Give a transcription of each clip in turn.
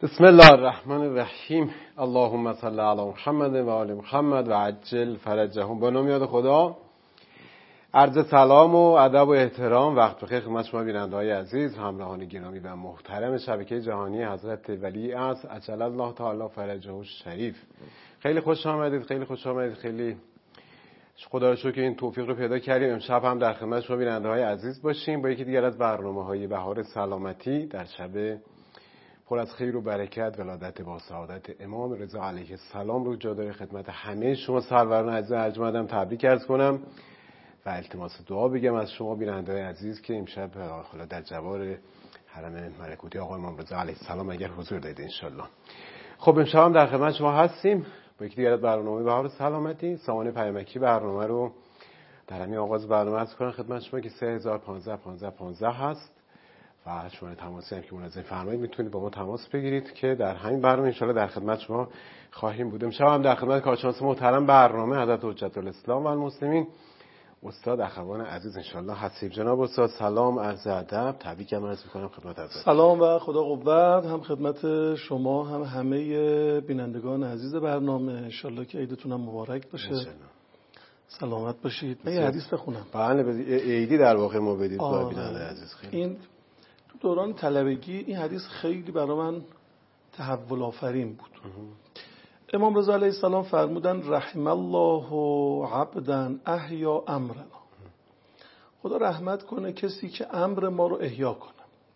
بسم الله الرحمن الرحیم. اللهم صل علی محمد و آل محمد و عجل فرجهم. با نام یاد خدا. عرض سلام و ادب و احترام وقت بخیر خدمت شما بیننده‌های عزیز، همراهان گرامی و محترم شبکه جهانی حضرت ولی عصر عجل الله تعالی فرجه الشریف. خیلی خوش آمدید، خیلی خوش آمدید. خیلی خدا رو شکر که این توفیق رو پیدا کردیم امشب هم در خدمت شما بیننده‌های عزیز باشیم با یکی دیگر از برنامه‌های بهار سلامتی در شب پر از خیر و برکت، ولادت با سعادت امام رضا علیه السلام رو جا داره خدمت همه شما سروران عزیز ارجمندم تبریک عرض کنم و التماس دعا بگم از شما بیننده‌های عزیز که امشب حالا در جوار حرم ملکوتی آقا امام رضا علیه السلام اگر حضور دارید انشالله. خب امشب هم در خدمت شما هستیم با یکی دیگر از برنامه بهار سلامتی. سامان پیامکی برنامه رو در همین آغاز برنامه عرض کنم خدمت شما که 3015 هست و شما تماسی هم که منظم فرمایید میتونید با ما تماس بگیرید که در همین برنامه انشالله در خدمت شما خواهیم بود. امشب هم در خدمت کارشناس محترم برنامه حضرت حجت الاسلام و المسلمین استاد اخوان عزیز انشالله هستیم. جناب استاد سلام، عرض ادب، تبریک عرض میکنم خدمت حضرت. سلام و خدا قوت هم خدمت شما هم همه بینندگان عزیز برنامه. انشالله که عیدتون هم مبارک باشه. سلامت باشید. من یه حدیث بخونم. بله عیدی در واقع ما بدید با بیننده عزیز. خیلی این تو دوران طلبگی این حدیث خیلی برای من تحول آفرین بود. امام رضا علیه السلام فرمودن رحم الله عبدا احیا امرنا. خدا رحمت کنه کسی که امر ما رو احیا کنه.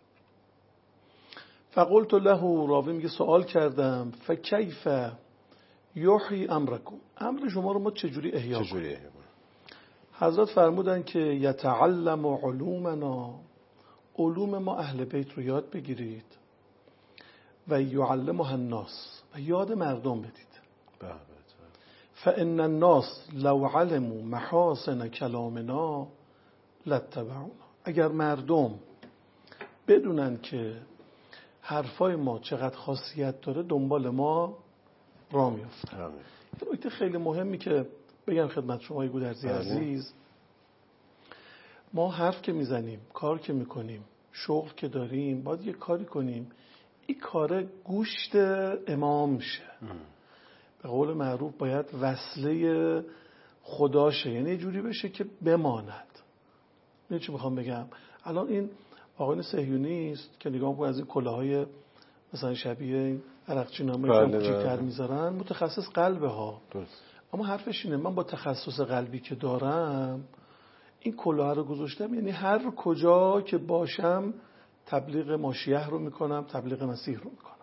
فقلت له، راوی میگه سوال کردم فکیف یحیی امرکم، امر شما رو ما چجوری احیا کنیم؟ حضرت فرمودن که یتعلم علومنا، علوم ما اهل بیت رو یاد بگیرید و یعلمها الناس، و یاد مردم بدید. فان الناس لو علموا محاسن کلامنا لاتبعونا. اگر مردم بدونن که حرفای ما چقدر خاصیت داره دنبال ما راه میافتن. این نکته خیلی مهمی که بگم خدمت شما گودرزی عزیز، ما حرف که میزنیم، کار که میکنیم، شغل که داریم، باید یه کاری کنیم این کار گوشت امام شه. به قول معروف باید وصله خدا شه، یعنی یه جوری بشه که بماند. من چی میخوام بگم؟ الان این آقایون صهیونیست که نگاه میکنن از این کلاهای مثلا شبیه این عرقچینامه که کوچیک‌تر میذارن، متخصص قلبه ها. اما حرفش اینه من با تخصص قلبی که دارم این کلاه رو گذاشتم، یعنی هر کجا که باشم تبلیغ ماشیه رو میکنم، تبلیغ مسیح رو میکنم.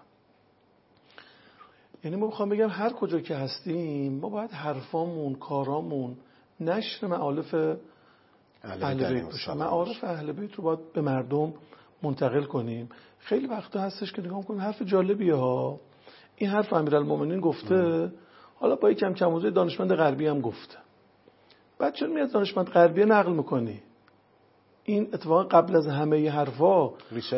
یعنی ما میخوام بگم هر کجا که هستیم ما باید حرفامون، کارامون نشر معارف اهل بیت باشه. معارف اهل بیت رو باید به مردم منتقل کنیم. خیلی وقتا هستش که نگاه میکنیم حرف جالبیه ها، این حرف امیرالمومنین گفته، حالا با یک کم کموزه دانشمند غربی هم گفته، بعد چرا میاد دانشمند غربی نقل میکنی؟ این اتفاقا قبل از همه ی حرفا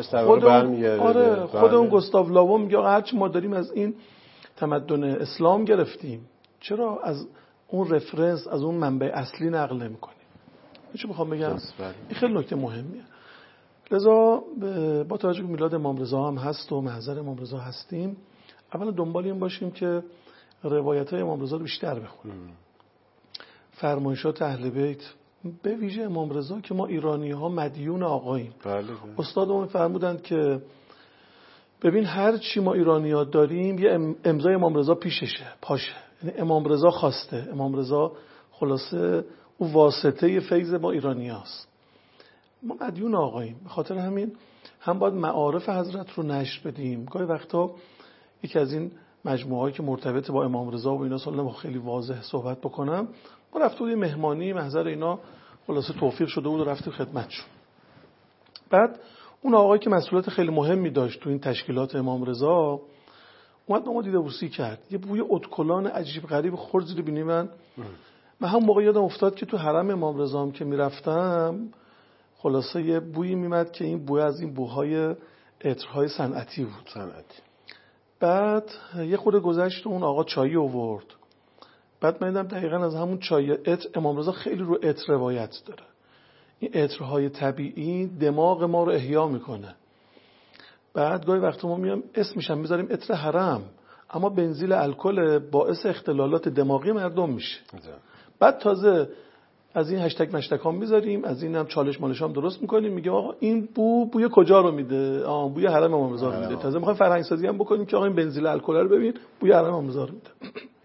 خود اون گوستاو لاوو میگه هرچی ما داریم از این تمدن اسلام گرفتیم، چرا از اون رفرنس، از اون منبع اصلی نقل نمیکنیم؟ چی میخوام بگم؟ این خیلی نکته مهمیه. لذا با توجه به میلاد امام رضا هم هست و محضر امام رضا هستیم، اولا دنبال این باشیم که روایت‌های امام رضا رو بیشتر بخونیم. فرمایشات اهل بیت به ویژه امام رضا که ما ایرانی ها مدیون آقاییم. استادمون فرمودند که ببین هر چی ما ایرانی ها داریم یه امضای امام رضا پیششه، پاشه. یعنی امام رضا خواسته، امام رضا خلاصه او واسطه فیض ما ایرانی هاست. ما مدیون آقاییم، به خاطر همین هم باید معارف حضرت رو نشر بدیم. گاهی وقتا یکی از این مجموعه‌ای که مرتبط با امام رضا و اینا سال خیلی واضح صحبت بکنم، ما رفته بودیم مهمانی محضر اینا، خلاصه توفیق شده بود و رفتیم خدمتشون. بعد اون آقایی که مسئولیت خیلی مهمی داشت تو این تشکیلات امام رضا اومد با ما دیده‌بوسی کرد. یه بوی ادکلان عجیب غریب خورد زیر بینی من هم موقع یادم افتاد که تو حرم امام رضا هم که میرفتم خلاصه یه بویی میمد که این بوی از این بوهای عطرهای صنعتی بود. بعد یه خورده گذشت اون آقا چایی آورد. بعد من دیدم دقیقاً از همون چای عطر امام رضا خیلی رو عطر روایت داره. این عطرهای طبیعی دماغ ما رو احیا میکنه. بعد گاهی وقتا ما میام اسمش هم میذاریم عطر حرم، اما بنزین الکل باعث اختلالات دماغی مردم میشه. بعد تازه از این هشتگ مشتگ هم میذاریم، از این هم چالش مالش هم درست میکنیم، میگیم آقا این بوی کجا رو میده؟ بوی حرم امام رضا رو میده. تازه میخوایم فرهنگ سازی هم بکنیم که آقا این بنزین الکل رو ببین بوی حرم امام رضا رو میده.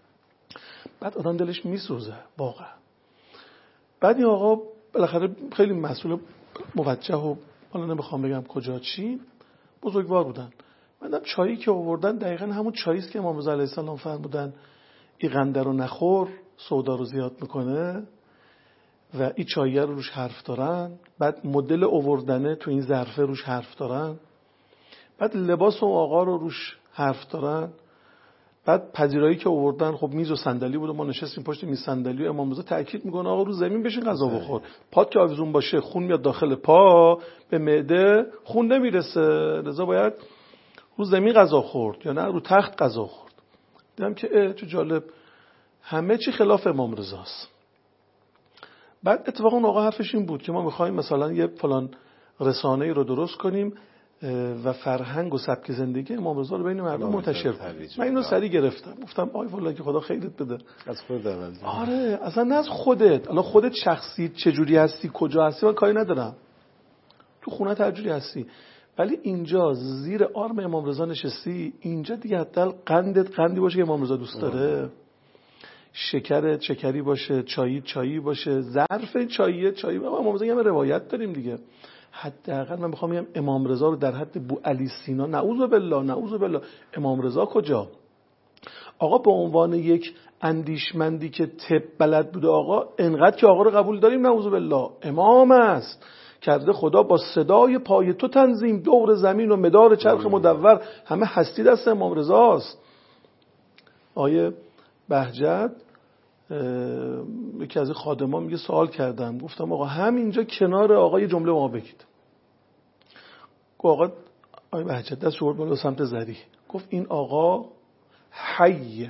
بعد آدم دلش میسوزه واقعا. بعد این آقا بالاخره خیلی مسئول موجه و حالا نمیخوام بگم کجا چی بزرگوار بودن. بعدم چایی که آوردن دقیقاً همون چایی است که امام رضا علیه السلام فرمودن این قنده رو نخور سودا رو زیاد میکنه و این چایی رو روش حرف دارن. بعد مدل آوردنه تو این ظرفه روش حرف دارن. بعد لباس اون آقا رو روش حرف دارن. بعد پذیرایی که آوردن خب میز و صندلی بود و ما نشستیم پشت میز صندلی و امام رضا تاکید میکنه آقا رو زمین بشین غذا بخور. پات که آویزون باشه خون میاد داخل پا، به معده خون نمیرسه، لذا باید رو زمین غذا خورد یا نه رو تخت غذا خورد. دیدم که چه جالب، همه چی خلاف امام رضاست. بعد اتفاقا اون آقا حرفش این بود که ما میخوایم مثلا یه فلان رسانه‌ای رو درست کنیم و فرهنگ و سبک زندگی امام رضا رو بین مردم منتشر کنیم. من اینو سری گرفتم، گفتم آی والله که خدا خیرت بده. از خودت اول. آره اصلا نه از خودت، الان خودت شخصی چجوری هستی کجا هستی من کاری ندارم، تو خونه تجوری هستی، ولی اینجا زیر آرم امام رضا نشستی، اینجا دیگه حداقل قندی باشه که امام رضا دوست داره، شکرت شکری باشه، چایی باشه، ظرف چایی امام رضا. هم روایت داریم دیگه. حداقل من میخوام بگم امام رضا رو در حد بو علی سینا نعوذ بالله امام رضا کجا؟ آقا به عنوان یک اندیشمندی که طب بلد بوده، آقا انقدر که آقا رو قبول داریم نعوذ بالله امام است، کرده خدا با صدای پای تو تنظیم، دور زمین و مدار چرخ مدور همه هستی دست امام رضاست. آیه بهجت یکی از خادمان میگه سوال کردم، گفتم آقا همینجا کنار آقا یه جمله ما بگید. گفت آقا آیه بهجت دست شورد بالا سمت زری، گفت این آقا حی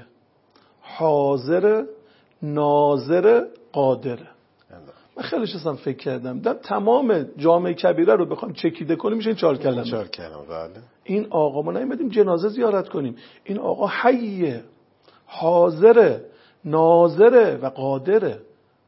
حاضر ناظر قادره. من خیلی نشستم فکر کردم در تمام جامعه کبیره رو بخوام چکیده کنیم میشه این 4 کلمه. بله. این آقا ما نمیدیم جنازه زیارت کنیم، این آقا حیه حاضره ناظره و قادره.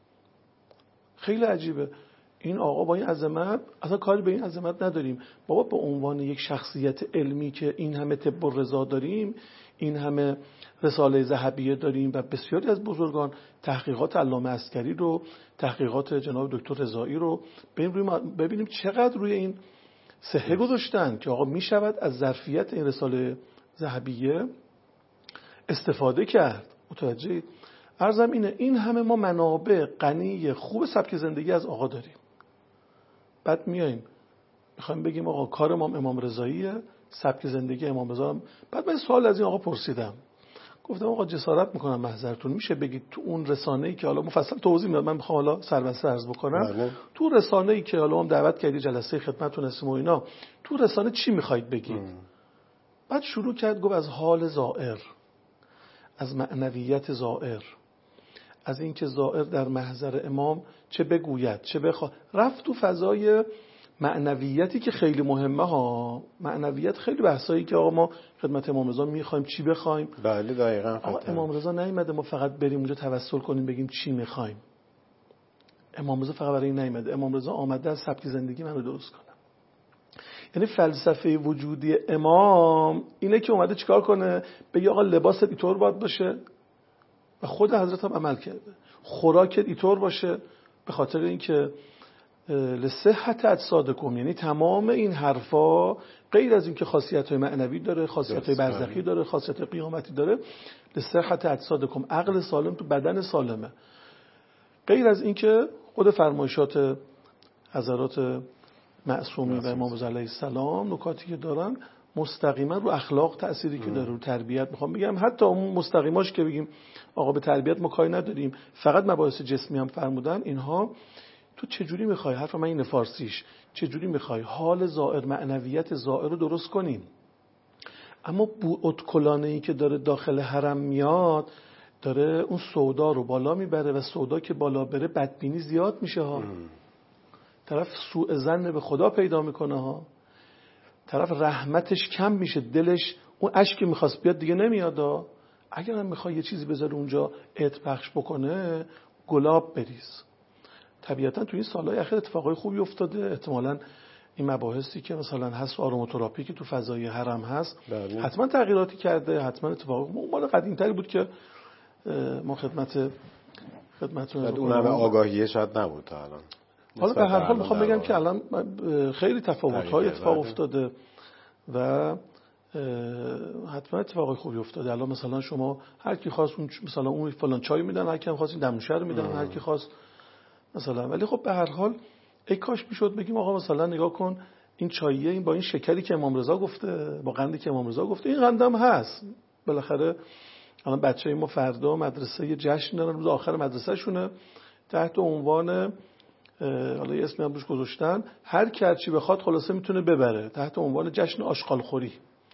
خیلی عجیبه. این آقا با این عظمت اصلا کاری به این عظمت نداریم. بابا به عنوان یک شخصیت علمی که این همه طب و رضا داریم، این همه رساله ذهبیه داریم و بسیاری از بزرگان تحقیقات علامه عسکری رو، تحقیقات جناب دکتر رضایی رو ببینیم چقدر روی این صحه گذاشتن که آقا می شود از ظرفیت این رساله ذهبیه استفاده کرد. متوجه عرضم اینه، این همه ما منابع غنی خوب سبک زندگی از آقا داریم، بعد میایم میخوایم بگیم آقا کار ما امام رضاییه، سبک زندگی امام رضا. بعد من سوال از این آقا پرسیدم، گفتم آقا جسارت میکنم محضرتون میشه بگید تو اون رسانه‌ای که حالا مفصل توضیح میدم، من میخوام حالا سربسته عرض بکنم، تو رسانه‌ای که حالا هم دعوت کردی جلسه خدمتتون هستیم و اینا، تو رسانه چی میخواید بگید؟ بعد شروع کرد گفت از حال زائر، از معنویت زائر، از اینکه زائر در محضر امام چه بگوید چه بخواد. رفت تو فضای معنویتی که خیلی مهمه ها. معنویت خیلی بحثایی که آقا ما خدمت امام رضا میخوایم چی بخوایم. بله دقیقاً. آقا امام رضا نیومده ما فقط بریم اونجا توسل کنیم بگیم چی میخوایم. امام رضا فقط برای این نیومده. امام رضا آمده از سبک زندگی منو درست کنه. یعنی فلسفه وجودی امام اینه که اومده چیکار کنه؟ بگه آقا لباست اینطور باید باشه و خود حضرت هم عمل کرده. خوراکت اینطور باشه به خاطر اینکه لصحت اجسادکم، یعنی تمام این حرفا غیر از اینکه خاصیت‌های معنوی داره، خاصیت‌های برزخی داره، خاصیت قیامتی داره، لصحت اجسادکم، عقل سالم تو بدن سالمه. غیر از اینکه خود فرمایشات حضرات معصومی و امام رضا علیه السلام نکاتی که دارن مستقیما رو اخلاق تأثیری که داره، رو تربیت. میخوام بگم حتی اون مستقیماش که بگیم آقا به تربیت ما کاری نداریم، فقط مباحث جسمی هم فرمودن، اینها تو چجوری میخوای، حرف من این فارسیش، چجوری میخوای حال زائر، معنویت زائر رو درست کنیم؟ اما ادکلانه‌ای که داره داخل حرم میاد داره اون سودا رو بالا میبره و سودا که بالا بره بدبینی زیاد میشه ها. طرف سوء ظن به خدا پیدا میکنه ها. طرف رحمتش کم میشه، دلش اون اشکی میخواست بیاد دیگه نمیاد. اگر هم میخوای یه چیزی بذاره اونجا عطر بخش بکنه، گلاب بریز. طبیعتا تو این سالهای اخیر اتفاقای خوبی افتاده. احتمالاً این مباحثی که مثلا هست آروماتراپی که تو فضای حرم هست حتما تغییراتی کرده، حتما اتفاق مال قدیم‌تری بود که ما خدمتتون اون همه آگاهیه شاید نبود تا الان. حالا به هر حال میخوام بگم که الان خیلی تفاوت‌های اتفاق افتاده و حتما اتفاقای خوبی افتاده. الان مثلا شما هر کی خواست مثلا اون فلان چای میدن، هر کی خواست این دمنوشه رو میدن، هر کی خواست مثلا. ولی خب به هر حال ای کاش میشد بگیم آقا مثلا نگاه کن این چاییه، این با این شکری که امام رضا گفته، با قندی که امام رضا گفته، این قندم هست. بالاخره الان بچه‌ای ما فردا مدرسه یه جشن دارن، روز آخر مدرسه شونه، تحت عنوان حالا یه اسمی هم روش گذاشتن، هر کی هر چی بخواد خلاصه میتونه ببره، تحت عنوان جشن آشغال خوری.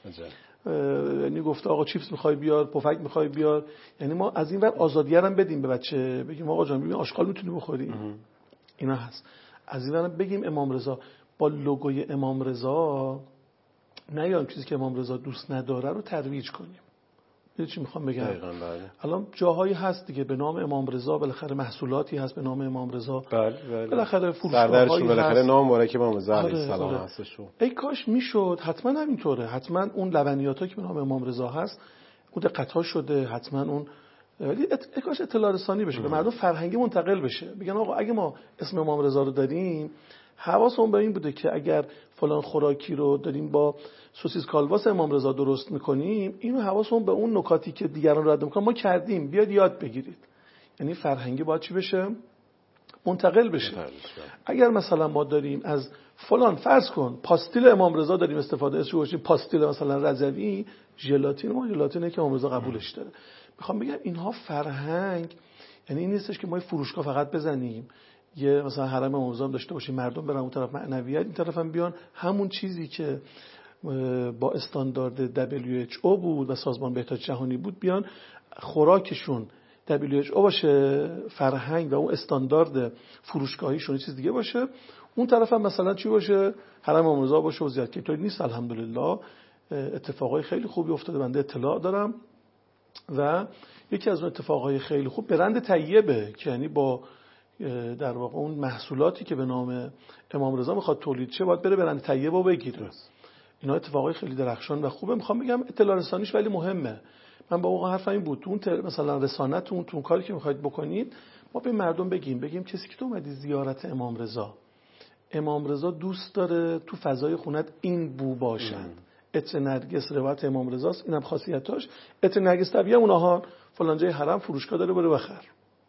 یعنی گفته آقا چیپس میخوای بیار، پفک میخوای بیار. یعنی ما از این ور آزادیه هم بدیم به بچه، بگیم آقا جان ببین آشغال میتونی بخوری. اینا هست. از این ور بگیم امام رضا با لوگوی امام رضا نیایم چیزی که امام رضا دوست نداره رو ترویج کنیم. میدونی چی میخوام بگم؟ الان جاهایی هست دیگه به نام امام رضا، بالاخره محصولاتی هست به نام امام رضا. بالاخره فروشگاه‌هایی بالاخره نام مبارک امام رضا علیه السلام هستش. ای کاش میشد حتما همینطوره، حتما اون لبنیاتا که به نام امام رضا هست اون دقت‌ها شده، حتما اون ولی ای کاش اطلاع رسانی بشه به مردم، فرهنگی منتقل بشه. بگن آقا اگه ما اسم امام رضا رو داریم، حواسمون به این بوده که اگر فلان خوراکی رو داریم با سوسیس کالباس امام رضا درست میکنیم، اینو حواسمون به اون نکاتی که دیگران رد میکنن ما کردیم، بیاد یاد بگیرید. یعنی فرهنگی باید چی بشه؟ منتقل بشه. اگر مثلا ما داریم از فلان فرض کن پاستیل امام رضا داریم استفاده ازش، پاستیل مثلا رضوی، ژلاتین، ما ژلاتینی که امام رضا قبولش داره. میخوام بگم اینها فرهنگ، یعنی این نیستش که ما فروشگاه فقط بزنیم یه مثلا حرم امام رضا داشته باشیم مردم برن اون طرف معنویت، این طرف هم بیان همون چیزی که با استاندارد WHO بود و سازمان بهداشت جهانی بود بیان خوراکشون WHO باشه، فرهنگ و اون استاندارد فروشگاهیشون چیز دیگه باشه، اون طرف هم مثلا چی باشه؟ حرم امام رضا باشه و زیاد که اینطوری نیست. الحمدلله اتفاقای خیلی خوبی افتاده، بنده اطلاع دارم. و یکی از اون اتفاقای خیلی خوب برند طیبه که یعنی با در واقع اون محصولاتی که به نام امام رضا میخواد تولید شه باید بره برند طیب رو بگیره. اینا اتفاقای خیلی درخشان و خوبه. میخوام بگم اطلاع رسانیش ولی مهمه. من با اون حرفم این بود، اون مثلا رسانتون تو کاری که میخواید بکنید ما به مردم بگیم کسی که تو اومدی زیارت امام رضا دوست داره تو فضای خونت این بو باشد. عطر نرگس روایت امام رضاست، اینم خاصیتاش. عطر نرگس طبیعی اونها فلان جای حرم فروشگاه داره برو بخر.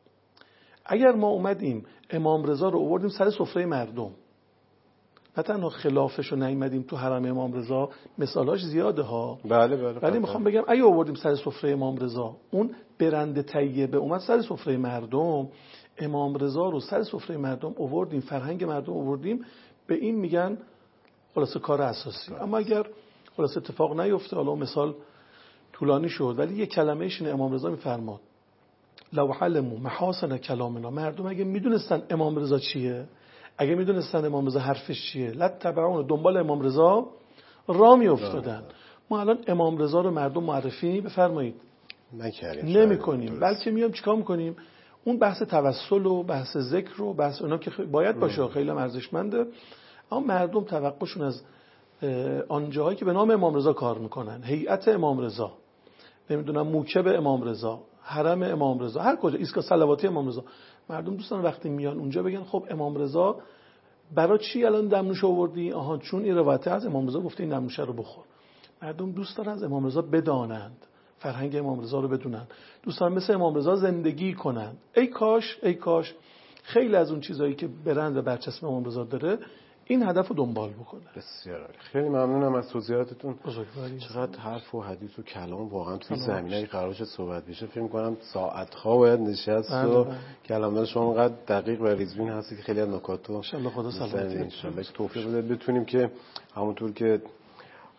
اگر ما اومدیم امام رضا رو آوردیم سر سفره مردم، نه تنها خلافش رو نیومدیم تو حرم امام رضا، مثالاش زیاده ها. بله ولی میخوام بگم اگه آوردیم سر سفره امام رضا، اون برند طیبه اومد سر سفره مردم، امام رضا رو سر سفره مردم آوردیم، فرهنگ مردم آوردیم، به این میگن خلاصه کار اساسی. اما اگر خلاصه اتفاق نیفته، حالا مثال طولانی شد ولی یک کلمه‌اش امام رضا میفرماد لو علموا محاسن کلامنا، مردم اگه میدونستن امام رضا چیه، اگه میدونستن امام رضا حرفش چیه، لتبعون، دنبال امام رضا راه میافتادن. ما الان امام رضا رو مردم معرفی بفرمایید نمی‌کنیم، بلکه میام چیکار می‌کنیم؟ اون بحث توسل و بحث ذکر و بحث اونا که باید باشه، خیلی ارزشمنده، اما مردم توقعشون از آن جاهایی که به نام امام رضا کار میکنن، هیئت امام رضا، نمیدونم موکب امام رضا، حرم امام رضا، هر کجا ایستگاه صلواتی امام رضا، مردم دوستان وقتی میان اونجا بگن خب امام رضا برای چی الان دمنوش آوردی؟ آها چون این روایت از امام رضا گفته این دمنوشه رو بخور. مردم دوست دارن از امام رضا بدانند، فرهنگ امام رضا رو بدونن، دوست دارن مثل امام رضا زندگی کنن. ای کاش خیلی از اون چیزایی که برند و برچسب امام رضا داره این هدف رو دنبال بکنه. بسیار عالی، خیلی ممنونم از توضیحاتتون. چقدر حرف و حدیث و کلام واقعا توی زمینه‌ای قرار شد صحبت بشه. فکر می‌کنم ساعت‌ها باید نشست و کلام شما انقدر دقیق و ریزبین هستی که خیلی از نکات رو ان شاء الله خدا سلامتی ان شاء الله توفیق بده بتونیم که همونطور که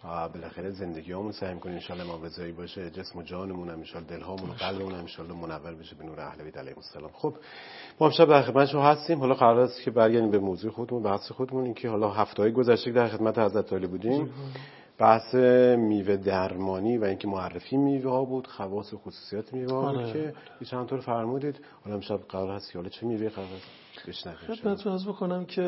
بالاخره زندگیامون سعی می‌کنیم ان شاءالله ما رضایی باشه، جسم و جانمون هم ان شاءالله، دلهامون و قلبمون هم ان شاءالله منور بشه به نور اهل بیت علیهم السلام. خب ما امشب در خدمت شما هستیم. حالا قرار است که برگردیم به موضوع خودمون، بحث خودمون. این که حالا هفته‌های گذشته در خدمت حضرت عالی بودیم، بحث میوه درمانی و اینکه معرفی میوه ها بود، خواص و خصوصیات میوه ها بود که چند طور فرمودید. حالا امشب قرار هست که حالا چه میوه قرار بشنویم. خدمتتون عرض بکنم که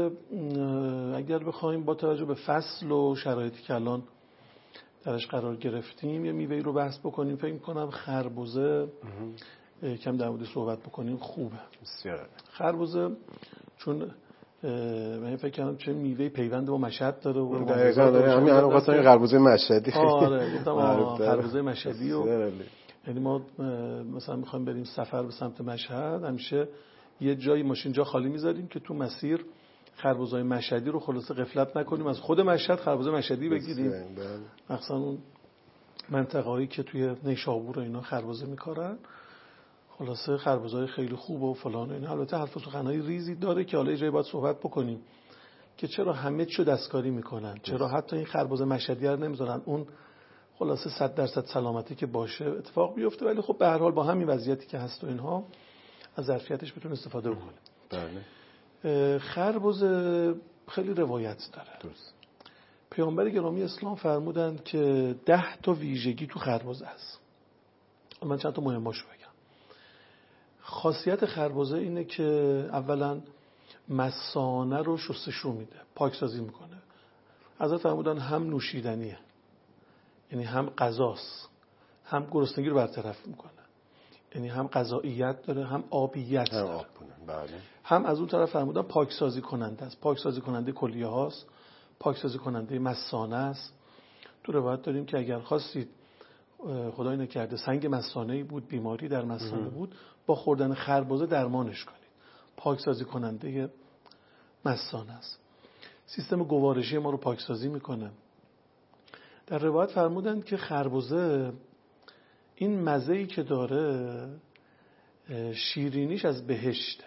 اگر بخوایم با توجه به فصل و شرایطی که الان درش قرار گرفتیم یه میوه‌ای رو بحث بکنیم، فکر می‌کنم خربزه کم در موردش صحبت بکنیم خوبه. بسیار. خربزه چون من فکر کنم چه میوه پیوند با مشهد داره و دقیقاً همین الان واسه خربزه مشهدی. آره گفتم خربزه مشهدی و یعنی ما مثلا می‌خوایم بریم سفر به سمت مشهد، همیشه یه جایی ماشین جا خالی می‌ذاریم که تو مسیر خربزه‌های مشهدی رو خلاصه غفلت نکنیم، از خود مشهد خربزه مشهدی بگیریم. مثلا اون منطقه‌هایی که توی نیشابور و اینا خربزه می‌کارن، خلاصه خربزه‌های خیلی خوب و فلان و اینا. البته حرف و سخن‌های ریزی داره که حالا یه جایی باید صحبت بکنیم که چرا همه چیو دستکاری می‌کنن، چرا حتی این خربزه مشهدی رو نمی‌ذارن اون خلاصه 100% سلامتی که باشه اتفاق بیفته، ولی خب به هر حال با همین وضعیتی که هست و اینها از ظرفیتش بتونیم استفاده بکنیم. بله. خربزه خیلی روایت داره. درست. پیامبر گرامی اسلام فرمودند که 10 تا ویژگی تو خربزه است. من چند تا مهماشو بگم. خاصیت خربزه اینه که اولا مثانه رو شستشو میده، پاکسازی میکنه. حضرت فرمودن هم نوشیدنیه، یعنی هم غذاست، هم گرسنگی رو برطرف میکنه، یعنی هم غذاییت داره هم آبیت داره. بله. هم از اون طرف فرمودن پاکسازی کننده است، پاکسازی کننده کلیه هاست، پاکسازی کننده مثانه است. تو روایت داریم که اگر خواستید خدای نکرده سنگ مثانه‌ای بود، بیماری در مثانه بود، با خوردن خربزه درمانش کنید. پاکسازی کننده مثانه است. سیستم گوارشی ما رو پاکسازی میکنه. در روایت فرمودند که خربزه این مزه‌ای که داره شیرینیش از بهشته.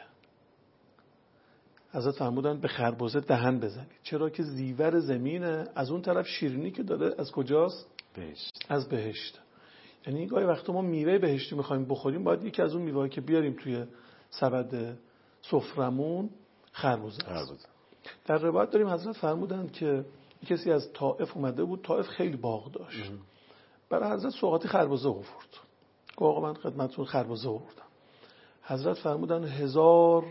حضرت فرمودند به خربزه دهن بزنید، چرا که زیور زمینه، از اون طرف شیرینی که داره از کجاست؟ بهشت. از بهشت. یعنی گاهی وقتا ما میوه بهشتی میخوایم بخوریم، باید یکی از اون میوه‌ای که بیاریم توی سبد سفرمون خربزه است. در روایت داریم حضرت فرمودند که کسی از طائف اومده بود، طائف خیلی باغ داشت، برای حضرت سوغاتی خربزه آورد. گفت آقا من خدمتتون خربزه آوردم. حضرت فرمودن هزار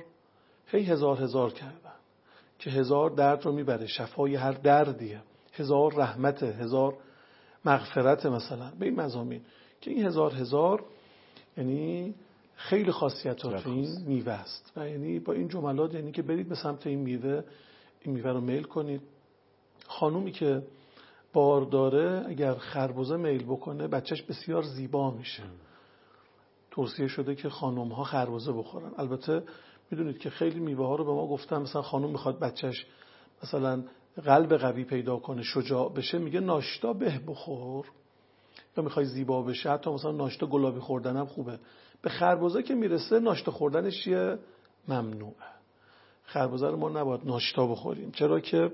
کردن که 1000 درد رو میبره، شفای هر دردیه، 1000 رحمته، 1000 مغفرت، مثلا به این مضامین که این 1000 یعنی خیلی خاصیتات این میوه است. و یعنی با این جملات یعنی که برید به سمت این میوه رو میل کنید. خانومی که بار داره اگر خربزه میل بکنه بچهش بسیار زیبا میشه. توصیه شده که خانم ها خربزه بخورن. البته میدونید که خیلی میوه ها رو به ما گفتن مثلا خانم میخواد بچهش مثلا قلب قوی پیدا کنه، شجاع بشه، میگه ناشتا به بخور، یا میخوای زیبا بشه حتی مثلا ناشتا گلابی خوردن هم خوبه. به خربزه که میرسه ناشتا خوردنش چیه؟ ممنوعه. خربزه رو ما نباید ناشتا بخوریم، چرا که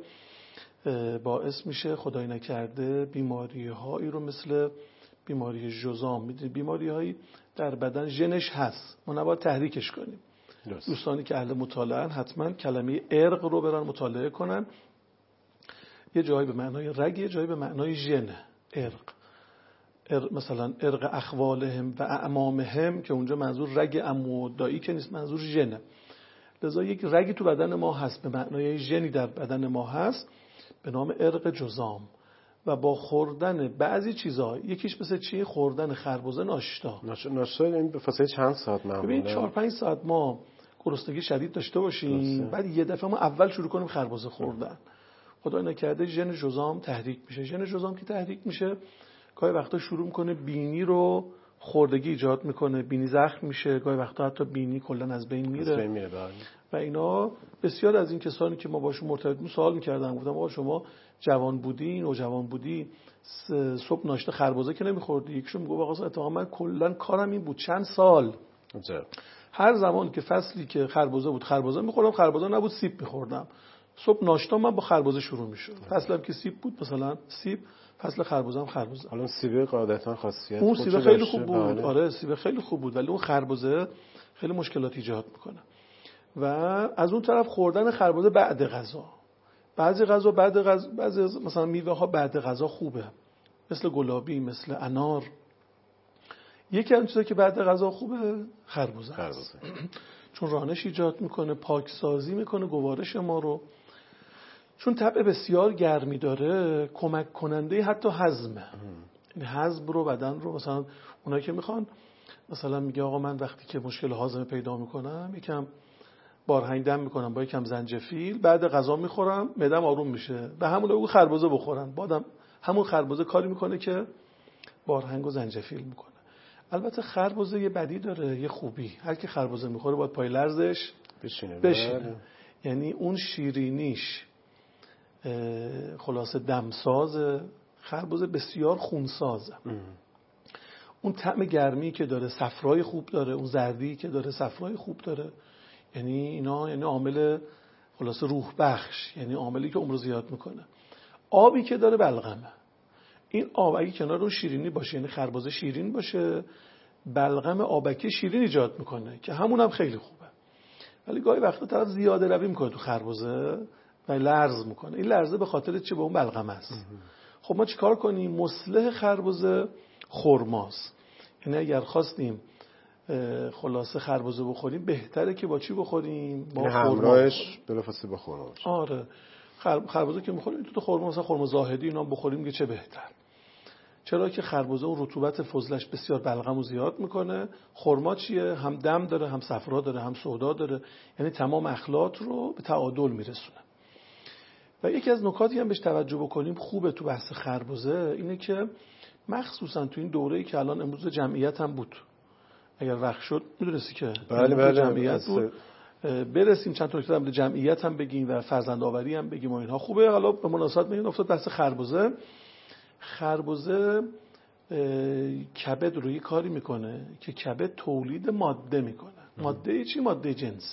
باعث میشه خدای نکرده بیماری هایی رو مثل بیماری جذام، میدونید بیماری هایی در بدن ژنش هست، ما نباید تحریکش کنیم. دوستانی که اهل مطالعه حتما کلمه ارق رو برن مطالعه کنن. یه جایی به معنای رگ، یه جایی به معنای ژنه. ارق مثلا ارق اخوالهم و اعمامهم که اونجا منظور رگ عمو و دایی که نیست، منظور ژنه. لذا یک رگی تو بدن ما هست به معنای ژنی در بدن ما هست به نام ارق جذام و با خوردن بعضی چیزا، یکیش مثل چی؟ خوردن خربزه ناشتا این به فاصله چند ساعت معمولا؟ ببین 4-5 ساعت ما گرسنگی شدید داشته باشیم، بعد یه دفعه ما اول شروع کنیم خربزه خوردن، خدا نکرده ژن جذام تحریک میشه. ژن جذام که تحریک میشه گاهی وقتا شروع میکنه بینی رو خوردگی ایجاد میکنه، بینی زخم میشه، گاهی وقتا حتی بینی کلن از بین میره. و اینا بسیار از این کسانی که ما باشون مرتبط بودیم سوال میکردن، گفتم آقا شما جوان بودی، نوجوان بودی، صبح ناشتا خربزه که نمیخوردی؟ یکیشون میگه آقا اتفاقا من کلا کارم این بود، چند سال هر زمان که فصلی که خربزه بود خربزه میخوردم، خربزه نبود سیب میخوردم. صبح ناشتا من با خربزه شروع میشه. فصل هم که سیب بود مثلا سیب، فصل خربزه هم خربزه. حالا سیب قاعدتا خاصیت اون سیب خیلی خوب بود. آره سیب خیلی خوب بود، ولی اون خربزه خیلی مشکلات ایجاد میکنه. و از اون طرف خوردن خربزه بعد غذا، بعضی غذا بعد غذا، بعضی مثلا میوه ها بعد غذا خوبه، مثل گلابی، مثل انار. یکی از چیزایی که بعد غذا خوبه خربزه است. چون رانش ایجاد میکنه، پاکسازی میکنه گوارش ما رو. چون طبع بسیار گرمی داره، کمک کننده حتی هضمه. این هضم رو، بدن رو، مثلا اونایی که میخوان مثلا میگه آقا من وقتی که مشکل هاضمه پیدا میکنم یکم بارهنگ دم میکنم با یکم زنجفیل، بعد غذا میخورم معدم آروم میشه، به همون بگو خربزه بخورن، بعدم همون خربزه کاری میکنه که بارهنگ و زنجفیل میکنه. البته خربزه یه بدی داره، یه خوبی، هر کی خربزه میخوره باید پای لرزش بشینه. یعنی اون شیرینیش خلاصه دمساز، خربزه بسیار خونسازه. اون طعم گرمی که داره، صفرای خوب داره، اون زردی که داره صفرای خوب داره. یعنی اینا یعنی عامل خلاصه روح بخش، یعنی عاملی که عمر زیاد میکنه. آبی که داره بلغمه. این آب اگه کنار اون شیرینی باشه، یعنی خربزه شیرین باشه، بلغم آبکی شیرین ایجاد میکنه که همون هم خیلی خوبه. ولی گاهی وقتا طرف زیاده روی میکنه تو خربزه و لرز میکنه. این لرزه به خاطر چه؟ به اون بلغمه است. خب ما چیکار کنیم؟ مصلح خربزه خرماست. یعنی اگر خواستیم خلاصه خربزه بخوریم بهتره که با چی بخوریم؟ با خرما. همراهش بلافاصله با خرما باشه. آره خربزه که میخوریم تو خرما، مثلا خرما زاهدی اینا بخوریم که چه بهتر. چرا که خربزه اون رطوبت فضلش بسیار بلغم و زیاد میکنه. خرما چیه؟ هم دم داره، هم صفرا داره، هم سودا داره، یعنی تمام اخلاط رو به تعادل میرسونه. و یکی از نکاتی هم بهش توجه بکنیم خوبه تو بحث خربزه اینه که مخصوصا تو این دوره‌ای که الان امروز جمعیت هم بود، اگر وقت شد میدونستی که بله جمعیت بود، برسیم چند تا نکته در جمعیت هم بگیم و فرزندآوری هم بگیم و اینها خوبه. حالا به مناسبت میگن افتاد بحث خربزه. خربزه کبد رو یه کاری میکنه که کبد تولید ماده میکنه. ماده چی؟ ماده جنسی.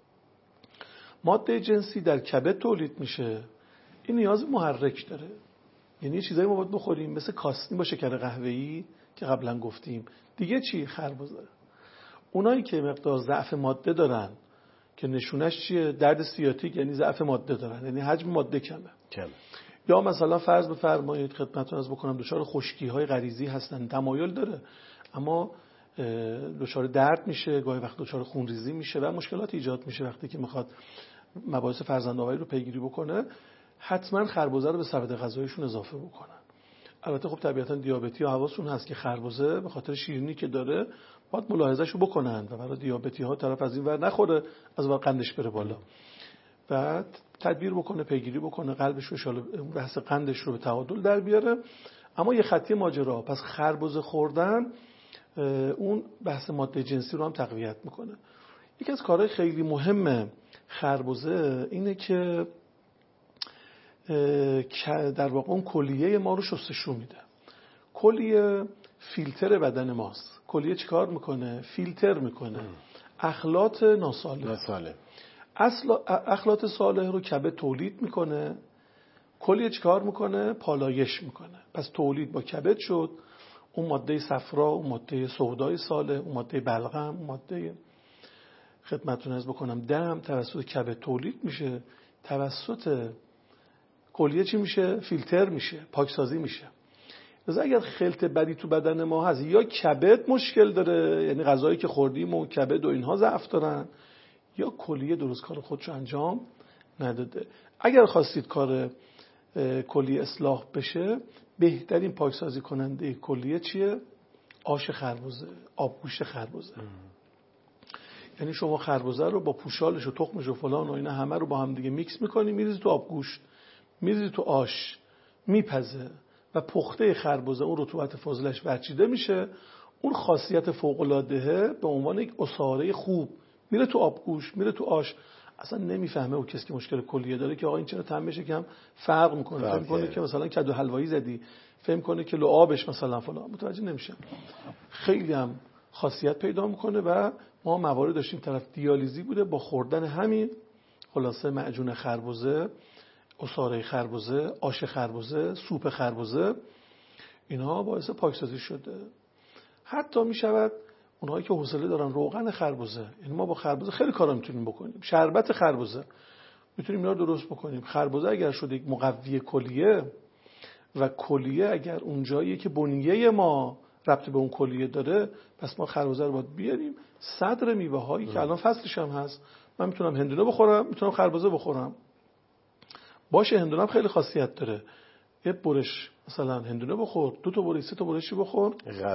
ماده جنسی در کبد تولید میشه. این نیاز محرک داره، یعنی چیزایی ما باید بخوریم مثل کاستین با شکر قهوه‌ای که قبلا گفتیم. دیگه چی؟ خربزه. اونایی که مقدار ضعف ماده دارن که نشونش چیه؟ درد سیاتیک، یعنی ضعف ماده دارن، یعنی حجم ماده کمه. یا مثلا فرض بفرمایید خدمتتون عرض بکنم دچار خشکی‌های غریزی هستن، تمایل داره اما دچار درد میشه، گاهی وقت دچار خونریزی میشه و مشکلات ایجاد میشه وقتی که میخواد مباحث فرزندآوری رو پیگیری بکنه، حتما خربزه رو به سبد غذایشون اضافه بکنن. البته خب طبیعتا دیابتی ها حواسشون هست که خربزه به خاطر شیرینی که داره باید ملاحظه‌شو بکنن و برای دیابتی ها طرف از این ور نخوره، از ور قندش بره بالا. و تدبیر بکنه، پیگیری بکنه، قلبش رو ان بحث قندش رو به تعادل در بیاره. اما یه خطی ماجرا، پس خربزه خوردن اون بحث ماده جنسی رو هم تقویت میکنه. یکی از کارهای خیلی مهم خربزه اینه که در واقع اون کلیه ما رو شستشو میده. کلیه فیلتر بدن ماست. کلیه چیکار میکنه؟ فیلتر میکنه اخلاط ناسالم. اخلاط صالح رو کبد تولید میکنه. کلیه چیکار میکنه؟ پالایش میکنه. پس تولید با کبد شد، اون ماده صفرا، اون ماده سودای صالح، اون ماده بلغم، اون ماده خدمتتون عرض بکنم دم توسط کبد تولید میشه، توسط کلیه چی میشه؟ فیلتر میشه، پاکسازی میشه. لذا اگر خلط بدی تو بدن ما هست، یا کبد مشکل داره، یعنی غذایی که خوردیم و کبد و اینها ضعف دارن، یا کلیه درست کار خودشو انجام نداده. اگر خواستید کار کلیه اصلاح بشه، بهترین پاکسازی کننده کلیه چیه؟ آش خربزه، آبگوشت خربزه. یعنی شما خربزه رو با پوشالش و تخمش و فلان و اینا همه رو با هم دیگه میکس میکنی، میریزی تو آبگوشت، میریزی تو آش، میپزه و پخته خربزه اون رطوبت فاضلش ورچیده میشه. اون خاصیت فوق‌العاده به عنوان یک عصاره خوب میره تو آبگوشت، میره تو آش. اصلا نمیفهمه اون کسی که مشکل کلیه داره که آقا این چرا طعمش یکم فرق میکنه، فکر میکنه که مثلا کدو حلوایی زدی، فکر میکنه که لعابش مثلا فلان، متوجه نمیشه. خیلی هم خاصیت پیدا میکنه و ما موارد داشتیم طرف دیالیزی بوده با خوردن همین خلاصه معجون خربزه، عصاره خربزه، آش خربزه، سوپ خربزه، اینها باعث پاکسازی شده. حتی می شود اونهایی که حوصله دارن روغن خربزه، یعنی ما با خربزه خیلی کارا میتونیم بکنیم، شربت خربزه میتونیم اینا رو درست بکنیم. خربزه اگر شده یک مقوی کلیه و کلیه اگر اون جاییه که بنیه ما ربط به اون کلیه داره، پس ما خربزه رو باید بیاریم. صدر میوه هایی که الان فصلش هم هست، من میتونم هندونه بخورم، میتونم خربزه بخورم. باشه هندونه هم خیلی خاصیت داره، یه برش مثلا هندونه بخور، 2 تا برش 3 تا برشی بخور،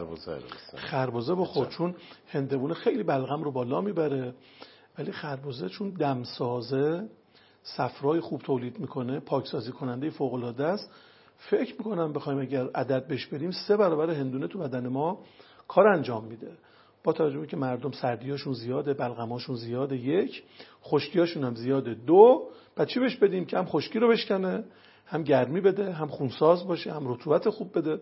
خربزه بخور، چون هندونه خیلی بلغم رو بالا میبره، ولی خربزه چون دمسازه، صفرای خوب تولید میکنه، پاکسازی کننده فوق العاده است. فکر میکنم بخوایم اگر عدد بهش بریم 3 برابر هندونه تو بدن ما کار انجام میده. با توجه به که مردم سردیاشون زیاده، بلغماشون زیاده، 1، خشکیاشون هم زیاده، 2، بعد چی بهش بدیم که هم خشکی رو بشکنه، هم گرمی بده، هم خونساز باشه، هم رطوبت خوب بده؟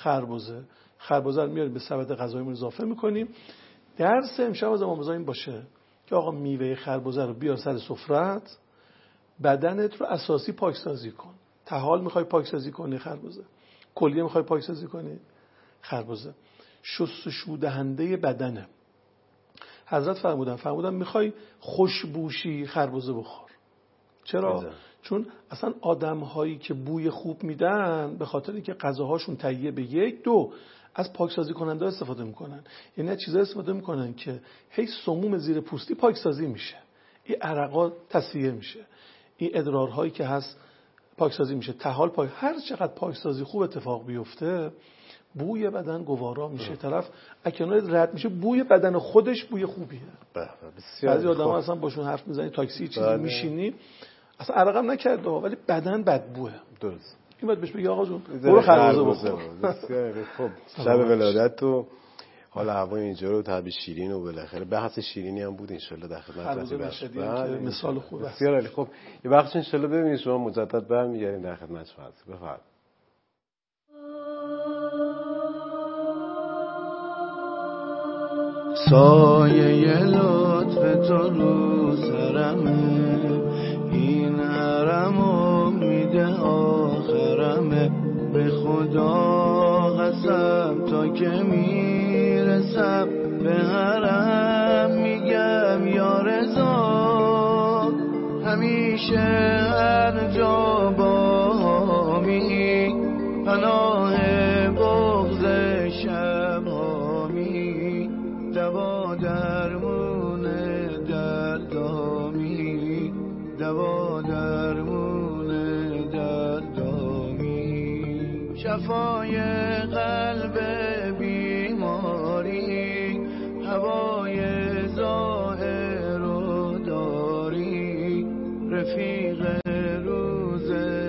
خربزه رو میاریم به سبد غذاییمون اضافه میکنیم. درس امشب از امام رضا این باشه که آقا میوه خربزه رو بیار سر سفرت، بدنت رو اساسی پاکسازی کن. طحال میخوای پاکسازی کنی؟ خربزه. کلیه میخوای پاکسازی کنی؟ خربزه. شستشو دهنده بدنه. حضرت فرمودن میخوای خوشبوشی؟ خربزه بخور. چرا؟ چون اصلا آدم هایی که بوی خوب میدن به خاطر اینکه غذاهاشون تهیه به 1، 2 از پاکسازی کننده استفاده میکنن، یعنی از چیزا استفاده میکنن که هی سموم زیر پوستی پاکسازی میشه، این عرقا تصفیه میشه، این ادرارهایی که هست پاکسازی میشه. طحال هر چقدر پاکسازی خوب اتفاق بیفته، بوی بدن گوارا میشه، طرف اکنون رد میشه، بوی بدن خودش بوی خوبیه. بعضی آدم‌ها اصلا باشون حرف میزنی، تاکسی چیزی میشینی، اصلا عرقم نکرده ولی بدن بدبوه. درست. این باید بهش بگی آقا جون برو خربزه بخور. بسیار خب. شب ولادت تو حالا هوای اینجا رو تبی شیرین و بالاخره بحث شیرینی هم بود، ان شاءالله در خدمت که مثال خوبه. بسیار عالی. خب یه وقت ان شاءالله ببینید شما مجدد برمیگردیم در خدمت شما هستیم. بفرمایید. سایه لطف تو رو سرمه، این حرم امیده آخرمه، به خدا قسم تا که میرسم به حرم میگم یا رضا، همیشه هر جا باهمی پناه بغض شبهامی، دوا درمون دردامی، دوا درمون دردامی، شفای قلب بیماری، هوای ظاهر رو داری، رفیق روز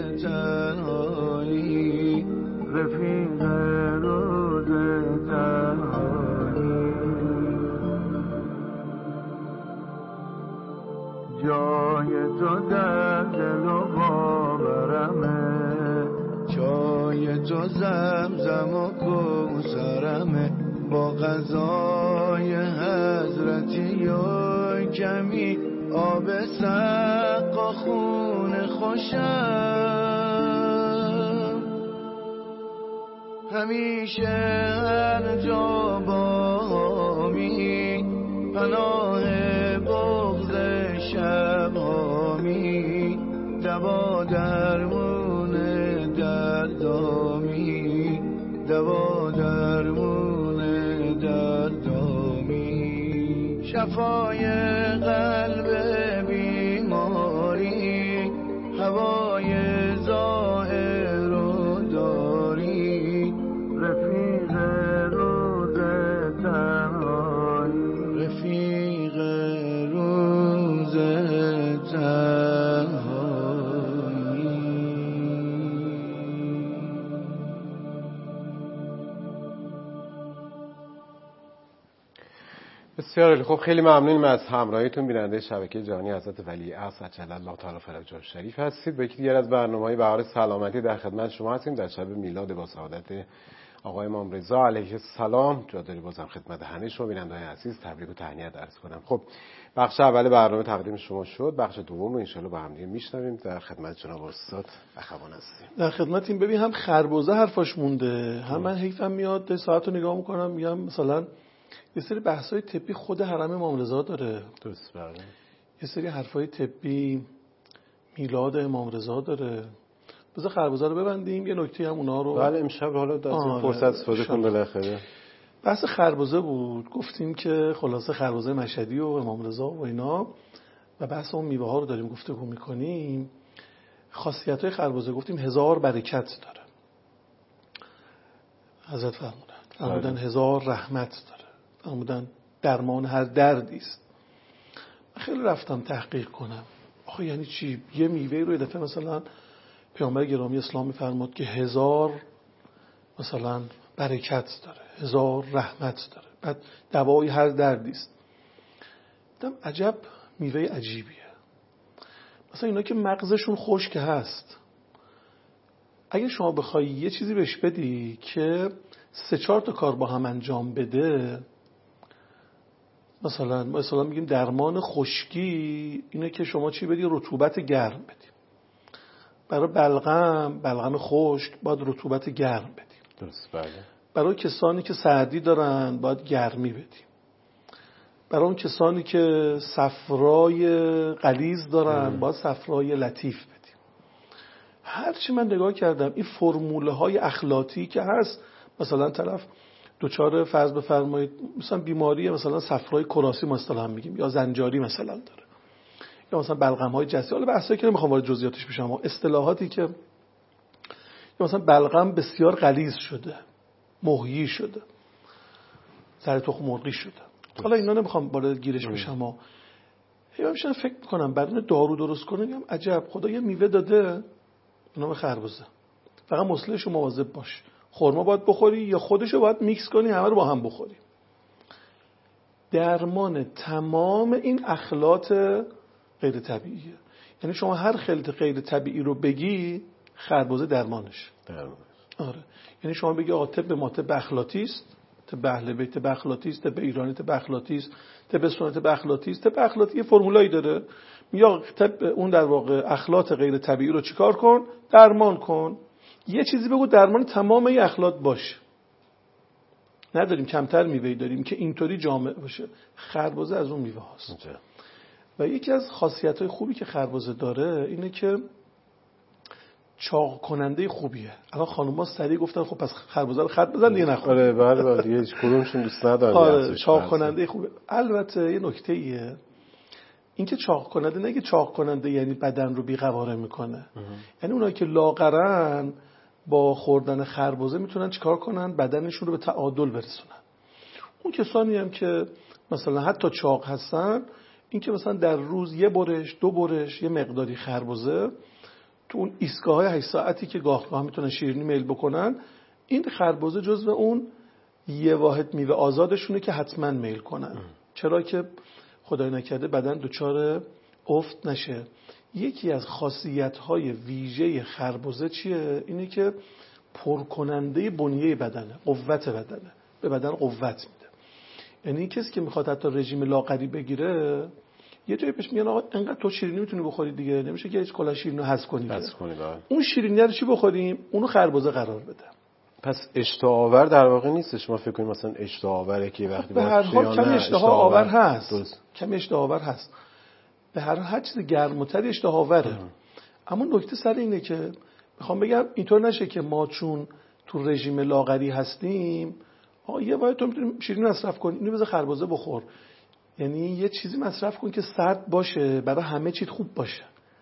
تنهایی، رفیق روز تنهایی، جای تو در دل و باورمه، جای تو زمزم و کوثرمه، با غذای حضرتی و کمی آب سقا خون خوشم، همیشه هر جا باهمی پناه بغض شبهامی، دوا درمون دردامی، دوا درمون دردامی، شفای قلب بیماری، هوای ظاهر رو داری، رفیق روز تنهایی، رفیق روز تنهایی. بسیار عالی. خب خیلی ممنونیم از همراهیتون. بیننده شبکه جهانی حضرت ولیعصر عجل الله تعالی فرجه شریف هستید. با یکی دیگر از برنامه‌های بهار سلامتی در خدمت شما هستیم در شب میلاد با سعادت آقای امام رضا علیه السلام جا داری بازم خدمت همه شما بیننده‌های عزیز تبریک و تهنیت عرض کنم. خب بخش اول برنامه تقدیم شما شد، بخش دوم رو انشالله با هم دیگه میشنویم. در خدمت جناب استاد اخوان هستیم. در خدمتیم. ببین هم خربزه حرفاش مونده، هم من حیفم میاد ساعت رو نگاه میکنم میگم مثلا یه سری بحث‌های طبی خود حرم امام رضا داره، درست بله. یه سری حرفای طبی میلاد امام رضا داره. بذار خربزه رو ببندیم، یه نکته هم اونا رو بله امشب حالا از این فرصت استفاده کن بالاخره. بحث خربزه بود، گفتیم که خلاصه خربزه مشهدی و امام رضا و اینا و بحث اون میوه ها رو داریم گفتگو میکنیم. خاصیت‌های خربزه گفتیم 1000 برکت داره، حضرت فرمودن 1000 رحمت داره، فرمودن درمان هر دردی است. خیلی رفتم تحقیق کنم آخه یعنی چی؟ یه میوه رو یه دفعه مثلا پیامبر گرامی اسلام می‌فرماد که 1000 مثلا برکت داره، 1000 رحمت داره، بعد دوای هر دردی است. دیدم عجب میوه عجیبیه. مثلا اینا که مغزشون خشک هست، اگه شما بخوای یه چیزی بهش بدی که 3-4 تا کار با هم انجام بده، مثلا میگیم درمان خشکی اینه که شما چی بدی؟ رطوبت گرم بدی. برای بلغم خشک باید رطوبت گرم بدی. درست بله. برای کسانی که سردی دارن باید گرمی بدیم. برای اون کسانی که صفرای غلیظ دارن باید صفرای لطیف بدیم. هرچی من نگاه کردم این فرموله های اخلاطی که هست، مثلا طرف دوچار فرض بفرمایید مثلا بیماری مثلا صفرای کراسی ما اصطلاحاً میگیم یا زنجاری مثلا داره، یا مثلا بلغم های جستی. حالا بحثایی که نمیخوام وارد جزئیاتش بشم، اما اصطلاحاتی که یا مثلا بلغم بسیار غلیظ شده، مهیی شده، سر تخم مرغی شده. حالا اینا نمیخوام وارد گیرش بشم، اما همیشه فکر میکنم بعد دارو درست کنه میگم عجب خدا یه میوه داده به نام خربزه، فقط مسلمش مواظب باش، خرما باید بخوری یا خودشو باید میکس کنی همه رو با هم بخوری. درمان تمام این اخلاط غیر طبیعیه. یعنی شما هر خلط غیر طبیعی رو بگی خربزه درمانش. آره. یعنی شما بگی آقا طب ما طب اخلاطی است، طب اهل بیت طب اخلاطی است، طب ایرانی طب اخلاطی است، طب سنتی طب اخلاطی است. طب اخلاطی یه فرمولایی داره، یا طب اون در واقع اخلاط غیر طبیعی رو چیکار کن؟ درمان کن. یه چیزی بگو درمان تمام این اخلاط باشه. نداریم کمتر میوه‌ای داریم که اینطوری جامع باشه. خربزه از اون میوه هاست. و یکی از خاصیت‌های خوبی که خربزه داره اینه که چاق کننده خوبیه. الان خانم‌ها سریع گفتن خب پس خربزه رو خط بزن دیگه نخور. آره بله دیگه هیچ کدومشون دوست ندارن. آره چاق کننده خوبه. البته یه نکته ایه، این که چاق کننده نه که چاق کننده یعنی بدن رو بی‌قواره میکنه. یعنی اونایی که لاغرن با خوردن خربزه میتونن چیکار کنن؟ بدنشون رو به تعادل برسونن. اون کسانی هم که مثلا حتی چاق هستن، این که مثلا در روز یه برش 2 برش یه مقداری خربزه تو اون ایستگاه‌های 8 ساعتی که گاه میتونن شیرینی میل بکنن، این خربزه جزو اون یه واحد میوه آزادشونه که حتما میل کنن. چرا که خدای نکرده بدن دچار افت نشه. یکی از خاصیت‌های ویژه خربزه چیه؟ اینه که پرکننده بنیه بدنه، قوت بدنه، به بدن قوت میده. یعنی کسی که میخواد حتی رژیم لاغری بگیره، یه جایی بهش میگن آقا انقدر تو شیرینی میتونی بخوری دیگه، نمیشه که هیچ کلا شیرینی رو حذف کنی. اون شیرینی رو چی بخوریم؟ اونو خربزه قرار بده. پس اشتها آور در واقع نیستش. ما فکر کنیم مثلا اشتها آوره که وقتی به هر حال کمی اشتها آور هست. کمی اشتها آور هست. به هر حال هر چیز گرم‌تری اشتها آوره. اما نکته سر اینه که میخوام بگم اینطور نشه که ما چون تو رژیم لاغری هستیم یه وقت تو میتونی شیرینی مصرف کنی، اینو بذار خربزه بخور. یعنی یه چیزی مصرف کن که سرد باشه، برای همه چیز خوب باشه.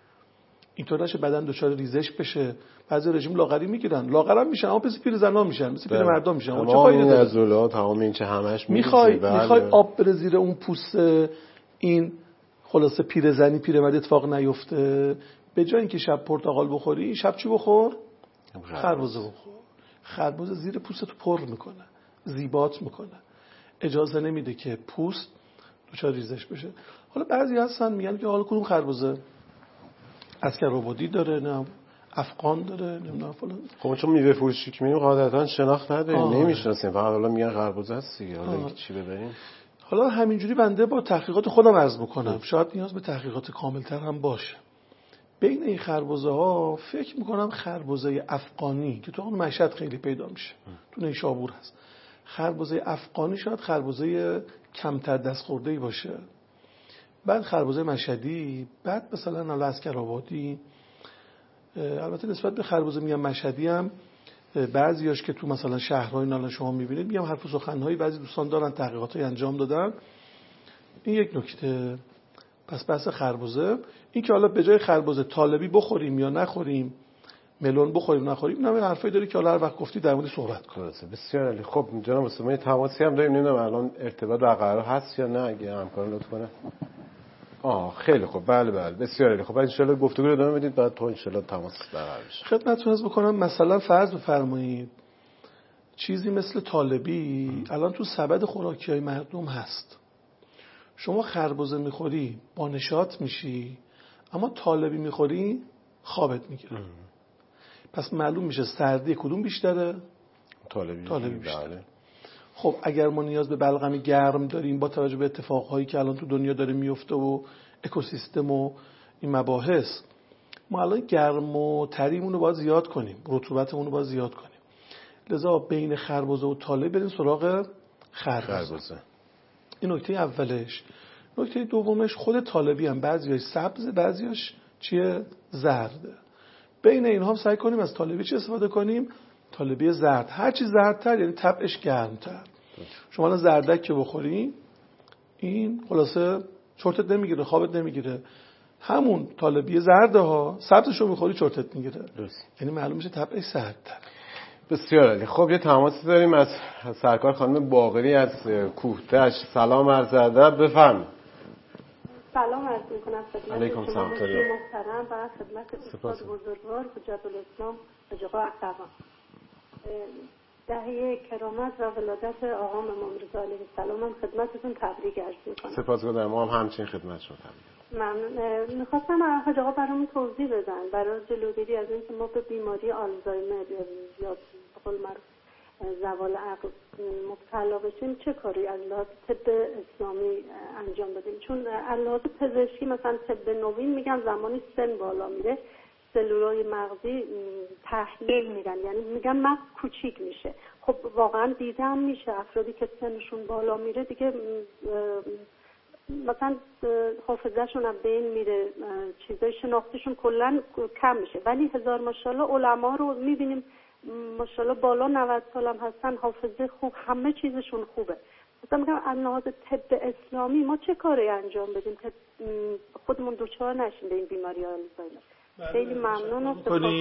اینطور نشه بدن دچار ریزش بشه. بعضی رژیم لاغری میگیرن، لاغرم میشن اما مثل پیر زنا میشن، مثل پیر مردا میشن. چه فایده داره؟ عضلات تمام این چه همش میخوای آب بره زیر اون پوست این خلاصه پیرزنی پیرمرد اتفاق نیفته. به جای اینکه شب پرتقال بخوری، شب چی بخور؟ خربزه بخور. خربزه زیر پوست رو پر میکنه، زیبات میکنه، اجازه نمیده که پوست دچار ریزش بشه. حالا بعضی هستن میگن که حالا کدوم خربزه؟ اسکرآبادی داره، نه افغان داره، نمیدونم فلان. خب چون میوه فروشی که میریم قاعدتا شناخت نداریم، نمیشناسیم، فقط حالا میگن خربزه است دیگه، حالا چی ببریم. حالا همینجوری بنده با تحقیقات خودم عرض بکنم، شاید نیاز به تحقیقات کاملتر هم باشه. بین این خربزه ها فکر میکنم خربزه افغانی که تو اون مشهد خیلی پیدا میشه، تو نیشابور هست، خربزه افغانی شاید خربزه کمتر دست خورده‌ای باشه، بعد خربزه مشهدی، بعد مثلا عسکرآبادی. البته نسبت به خربزه میگم مشهدی هم بعضیاش که تو مثلا شهرهای نالا شما میبینید میگم حرف و سخن‌های بعضی دوستان دارن، تحقیقاتی انجام دادن. این یک نکته. پس بحث خربزه، این که حالا به جای خربزه طالبی بخوریم یا نخوریم، ملون بخوریم نخوریم، این همه حرفایی داره که حالا هر وقت گفتی در مورد صحبت کنیم. بسیار عالی. خب جناب استاد ما تماسی هم داریم، نمیدونم الان ارتباط برقرار هست یا نه، اگه همکاران لطف کنه. خیلی خوب، بله بسیار عالی. خب ان شاء الله گفتگو رو ادامه بدید، بعد تو ان شاء الله تماس برقرار بشه. خدمتتون عرض بکنم مثلا فرض بفرمایید چیزی مثل طالبی الان تو سبد خوراکی‌های مردم هست. شما خربزه میخوری با نشاط میشی، اما طالبی میخوری خوابت میگیره. پس معلوم میشه سردی کدوم بیشتره؟ طالبی بیشتره. خب اگر ما نیاز به بلغمی گرم داریم با توجه به اتفاقهایی که الان تو دنیا داره میفته و اکوسیستم و این مباحث، ما الان گرم و تریمون رو باید زیاد کنیم، رطوبتمون رو باید زیاد کنیم. لذا بین خربزه و طالب بریم سراغ خربزه. این نکته اولش. نکته دومش خود طالبی هم بعضیاش سبز، بعضیاش چیه؟ زرده. بین اینها هم سعی کنیم از طالبی چه استفاده کنیم؟ طالبی زرد. هر چی زردتر یعنی طبعش گرمتر. شما الان زردک که بخوری این خلاصه چرتت نمیگیره، خوابت نمیگیره. همون طالبی زرده ها سبزشو میخوری چرتت میگیره، یعنی معلوم میشه طبعش سردتر. بسیار عالی. خب یه تماسی داریم از سرکار خانم باقری از کوهتش. سلام عرض ادب، بفرمایید. سلام عرض میکنم خدمت شما محترم و خدمت استاد بزرگوار حجت الاسلام حاج آقا اختران. دهه کرامت و ولادت آقا امام رضا علیه السلام هم خدمتتون تبریک عرض میکنم. سپاسگزارم. ما هم همچنین خدمت شما تبریک. ممنون. میخواستم حاج آقا برامون توضیح بدن برای جلوگیری از اینکه ما به بیماری آلزایمر یا به قول معروف زوال عقل مبتلا بشیم چه کاری از لحاظ طب اسلامی انجام بدیم؟ چون از لحاظ پزشکی مثلا طب نوین میگن زمانی سن بالا میره سلولای مغزی تحلیل میگن، یعنی میگن مغز کوچیک میشه. خب واقعا دیدم میشه افرادی که سنشون بالا میره دیگه مثلا حافظه‌شون از بین میره، چیزای شناختیشون کلا کم میشه، ولی هزار ماشاءالله علما رو میبینیم ماشاءالله بالا 90 سالم هستن، حافظه خوب، همه چیزشون خوبه. مثلا میگم از لحاظ طب اسلامی ما چه کاری انجام بدیم که خودمون دچار نشیم به این بیماری آلزایمر؟ خیلی ممنونم.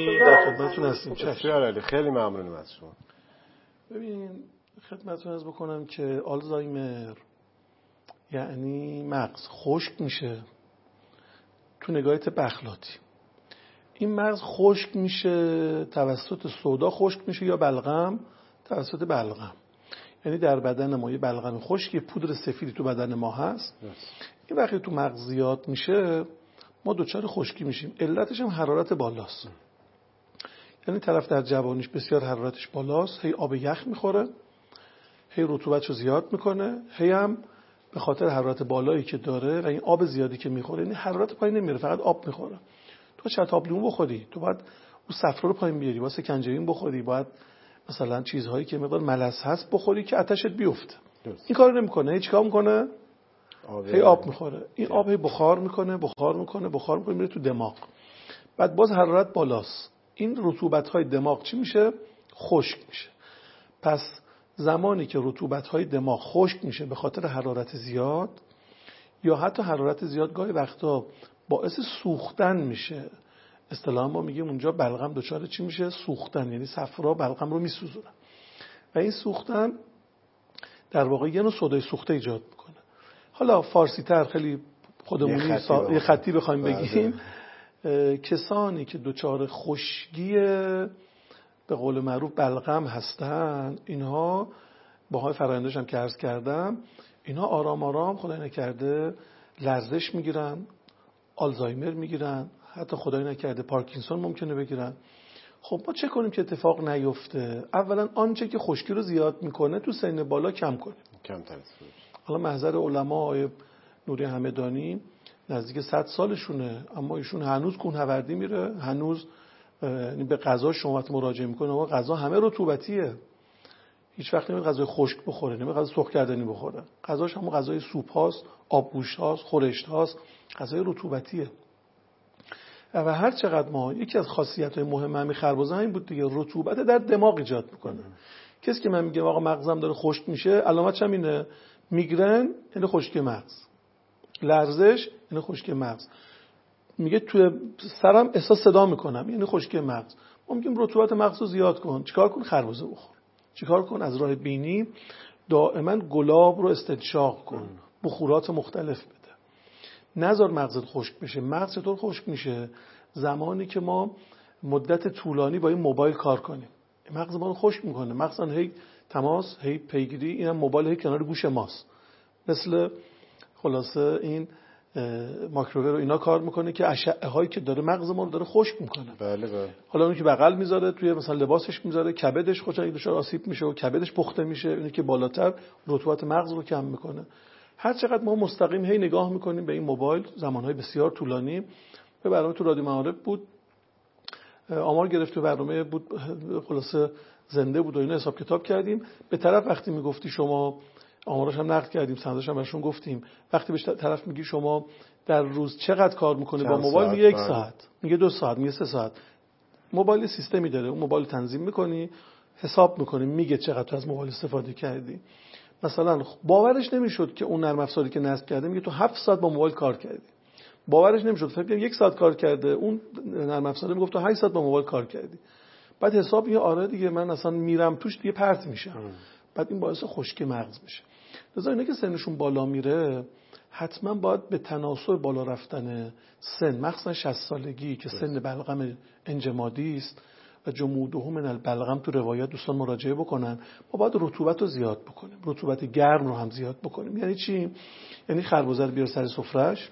خیلی ممنونم از شما. ببین خدمتتون عرض بکنم که آلزایمر یعنی مغز خشک میشه. تو نگاه طب اخلاقی این مغز خشک میشه توسط سودا خشک میشه یا بلغم توسط بلغم. یعنی در بدن ما یه بلغم خشک، یه پودر سفیدی تو بدن ما هست. این وقتی تو مغز زیاد میشه ما دچار خشکی میشیم. علتش هم حرارت بالاست. یعنی طرف در جوانیش بسیار حرارتش بالاست، هی آب یخ میخوره، هی رطوبتشو زیاد میکنه، هی هم به خاطر حرارت بالایی که داره و این آب زیادی که میخوره، یعنی حرارت پایین نمیره، فقط آب میخوره. تو شتاب لیمو بخوری، تو باید اون صفرا رو پایین بیاری، واسه سکنجبین بخوری، باید مثلا چیزهایی که مقدار ملس هست بخوری که آتشت بیفته. این کارو نمیکنه. چیکار میکنه؟ هی آب میخوره. این آب هی بخار میکنه میره تو دماغ. بعد باز حرارت بالاست. این رطوبت‌های دماغ چی میشه؟ خشک میشه. پس زمانی که رطوبت‌های دماغ خشک میشه به خاطر حرارت زیاد یا حتی حرارت زیاد گاهی وقتا باعث سوختن میشه. اصطلاحاً ما میگیم اونجا بلغم دچار چی میشه؟ سوختن. یعنی صفرا بلغم رو میسوزونه و این سوختن در واقع یه نوع سودای سوخته ایجاد میکنه. حالا فارسی تر خیلی خودمونی یه خطی بخوایم بگیم، کسانی که دچار خشکی به قول معروف بلغم هستن، اینها با های فرآیندش هم که عرض کردم، اینها آرام آرام خدای نکرده لرزش میگیرن، آلزایمر میگیرن، حتی خدای نکرده پارکینسون ممکنه بگیرن. خب ما چه کنیم که اتفاق نیفته؟ اولا آنچه که خشکی رو زیاد میکنه تو سن بالا کم کنیم، کمتر استفاده. حالا محضر علما آقای نوری همدانی نزدیک 100 سالشونه، اما ایشون هنوز کوهنوردی میره، هنوز به غذا شما وقتی مراجعه میکنه اما غذا همه رطوبتیه، هیچ وقت نمیاد غذای خشک بخوره، نمیاد غذا سرخ کردنی بخوره، غذاش هم غذای سوپ هاست، آبگوشت هاست، خورشت هاست، غذای رطوبتیه. و هر چقدر ما یکی از خاصیت‌های مهم همین خربزه این بود دیگه، رطوبت در دماغ ایجاد میکنه. کسی که من میگم آقا مغزم داره خشک میشه، علامتش هم اینه، میگرن یعنی خشکی مغز، لرزش یعنی خشکی مغز، میگه توی سرم احساس صدا میکنم یعنی خشکی مغز. ما میگیم رطوبت مغز رو زیاد کن. چیکار کن؟ خربزه بخور. چیکار کن؟ از راه بینی دائما گلاب رو استنشاق کن، بخورات مختلف بده، نذار مغزت خشک بشه. مغز چطور خشک میشه؟ زمانی که ما مدت طولانی با این موبایل کار کنیم، مغز ما رو خشک میکنه. مغز هی تماس، هی پیگیری، اینم موبایل هی کنار گوش ماست، مثل خلاصه این ماکروویو رو اینا کار میکنه که اشعه هایی که داره مغز ما رو داره خشک میکنه. بله بله. حالا اون که بغل میذاره توی مثلا لباسش میذاره، کبدش خوشا دچار آسیب میشه و کبدش پخته میشه، اینه که بالاتر رطوبت مغز رو کم میکنه. هر چقدر ما مستقیم هی نگاه میکنیم به این موبایل زمانهای بسیار طولانی. به برنامه تو رادیو معارف بود، آمار گرفت، برنامه بود خلاصه زنده بود و اینا حساب کتاب کردیم. به طرف وقتی میگفتی شما، آمارش هم نقد کردیم، سندش هم براشون گفتیم، وقتی به طرف میگی شما در روز چقدر کار میکنه با موبایل، میگه 1 ساعت، میگه 2 ساعت، میگه 3 ساعت. موبایل سیستمی داره، اون موبایل تنظیم میکنی، حساب میکنی، میگه چقدر تو از موبایل استفاده کردی. مثلا باورش نمیشد که اون نرم افزاری که نصب کرده میگه تو 7 ساعت با موبایل کار کردی. باورش نمیشد، فکر کنم 1 ساعت کار کرده، اون نرم افزار میگفت تو 8 ساعت با موبایل کار کردی. بعد حساب میگه آره دیگه من اصلا میرم توش دیگه پرت میشم. بعد این باعث خشکی مغز میشه. لذا اینا که سنشون بالا میره حتما باید به تناسب بالا رفتن سن، مخصوصا 60 سالگی که سن بلغم انجمادی است و جموده من البلغم تو روایات دوستان مراجعه بکنن، ما باید رطوبت رو زیاد بکنیم، رطوبت گرم رو هم زیاد بکنیم. یعنی چی؟ یعنی خربزه رو بیار سر سفرهش،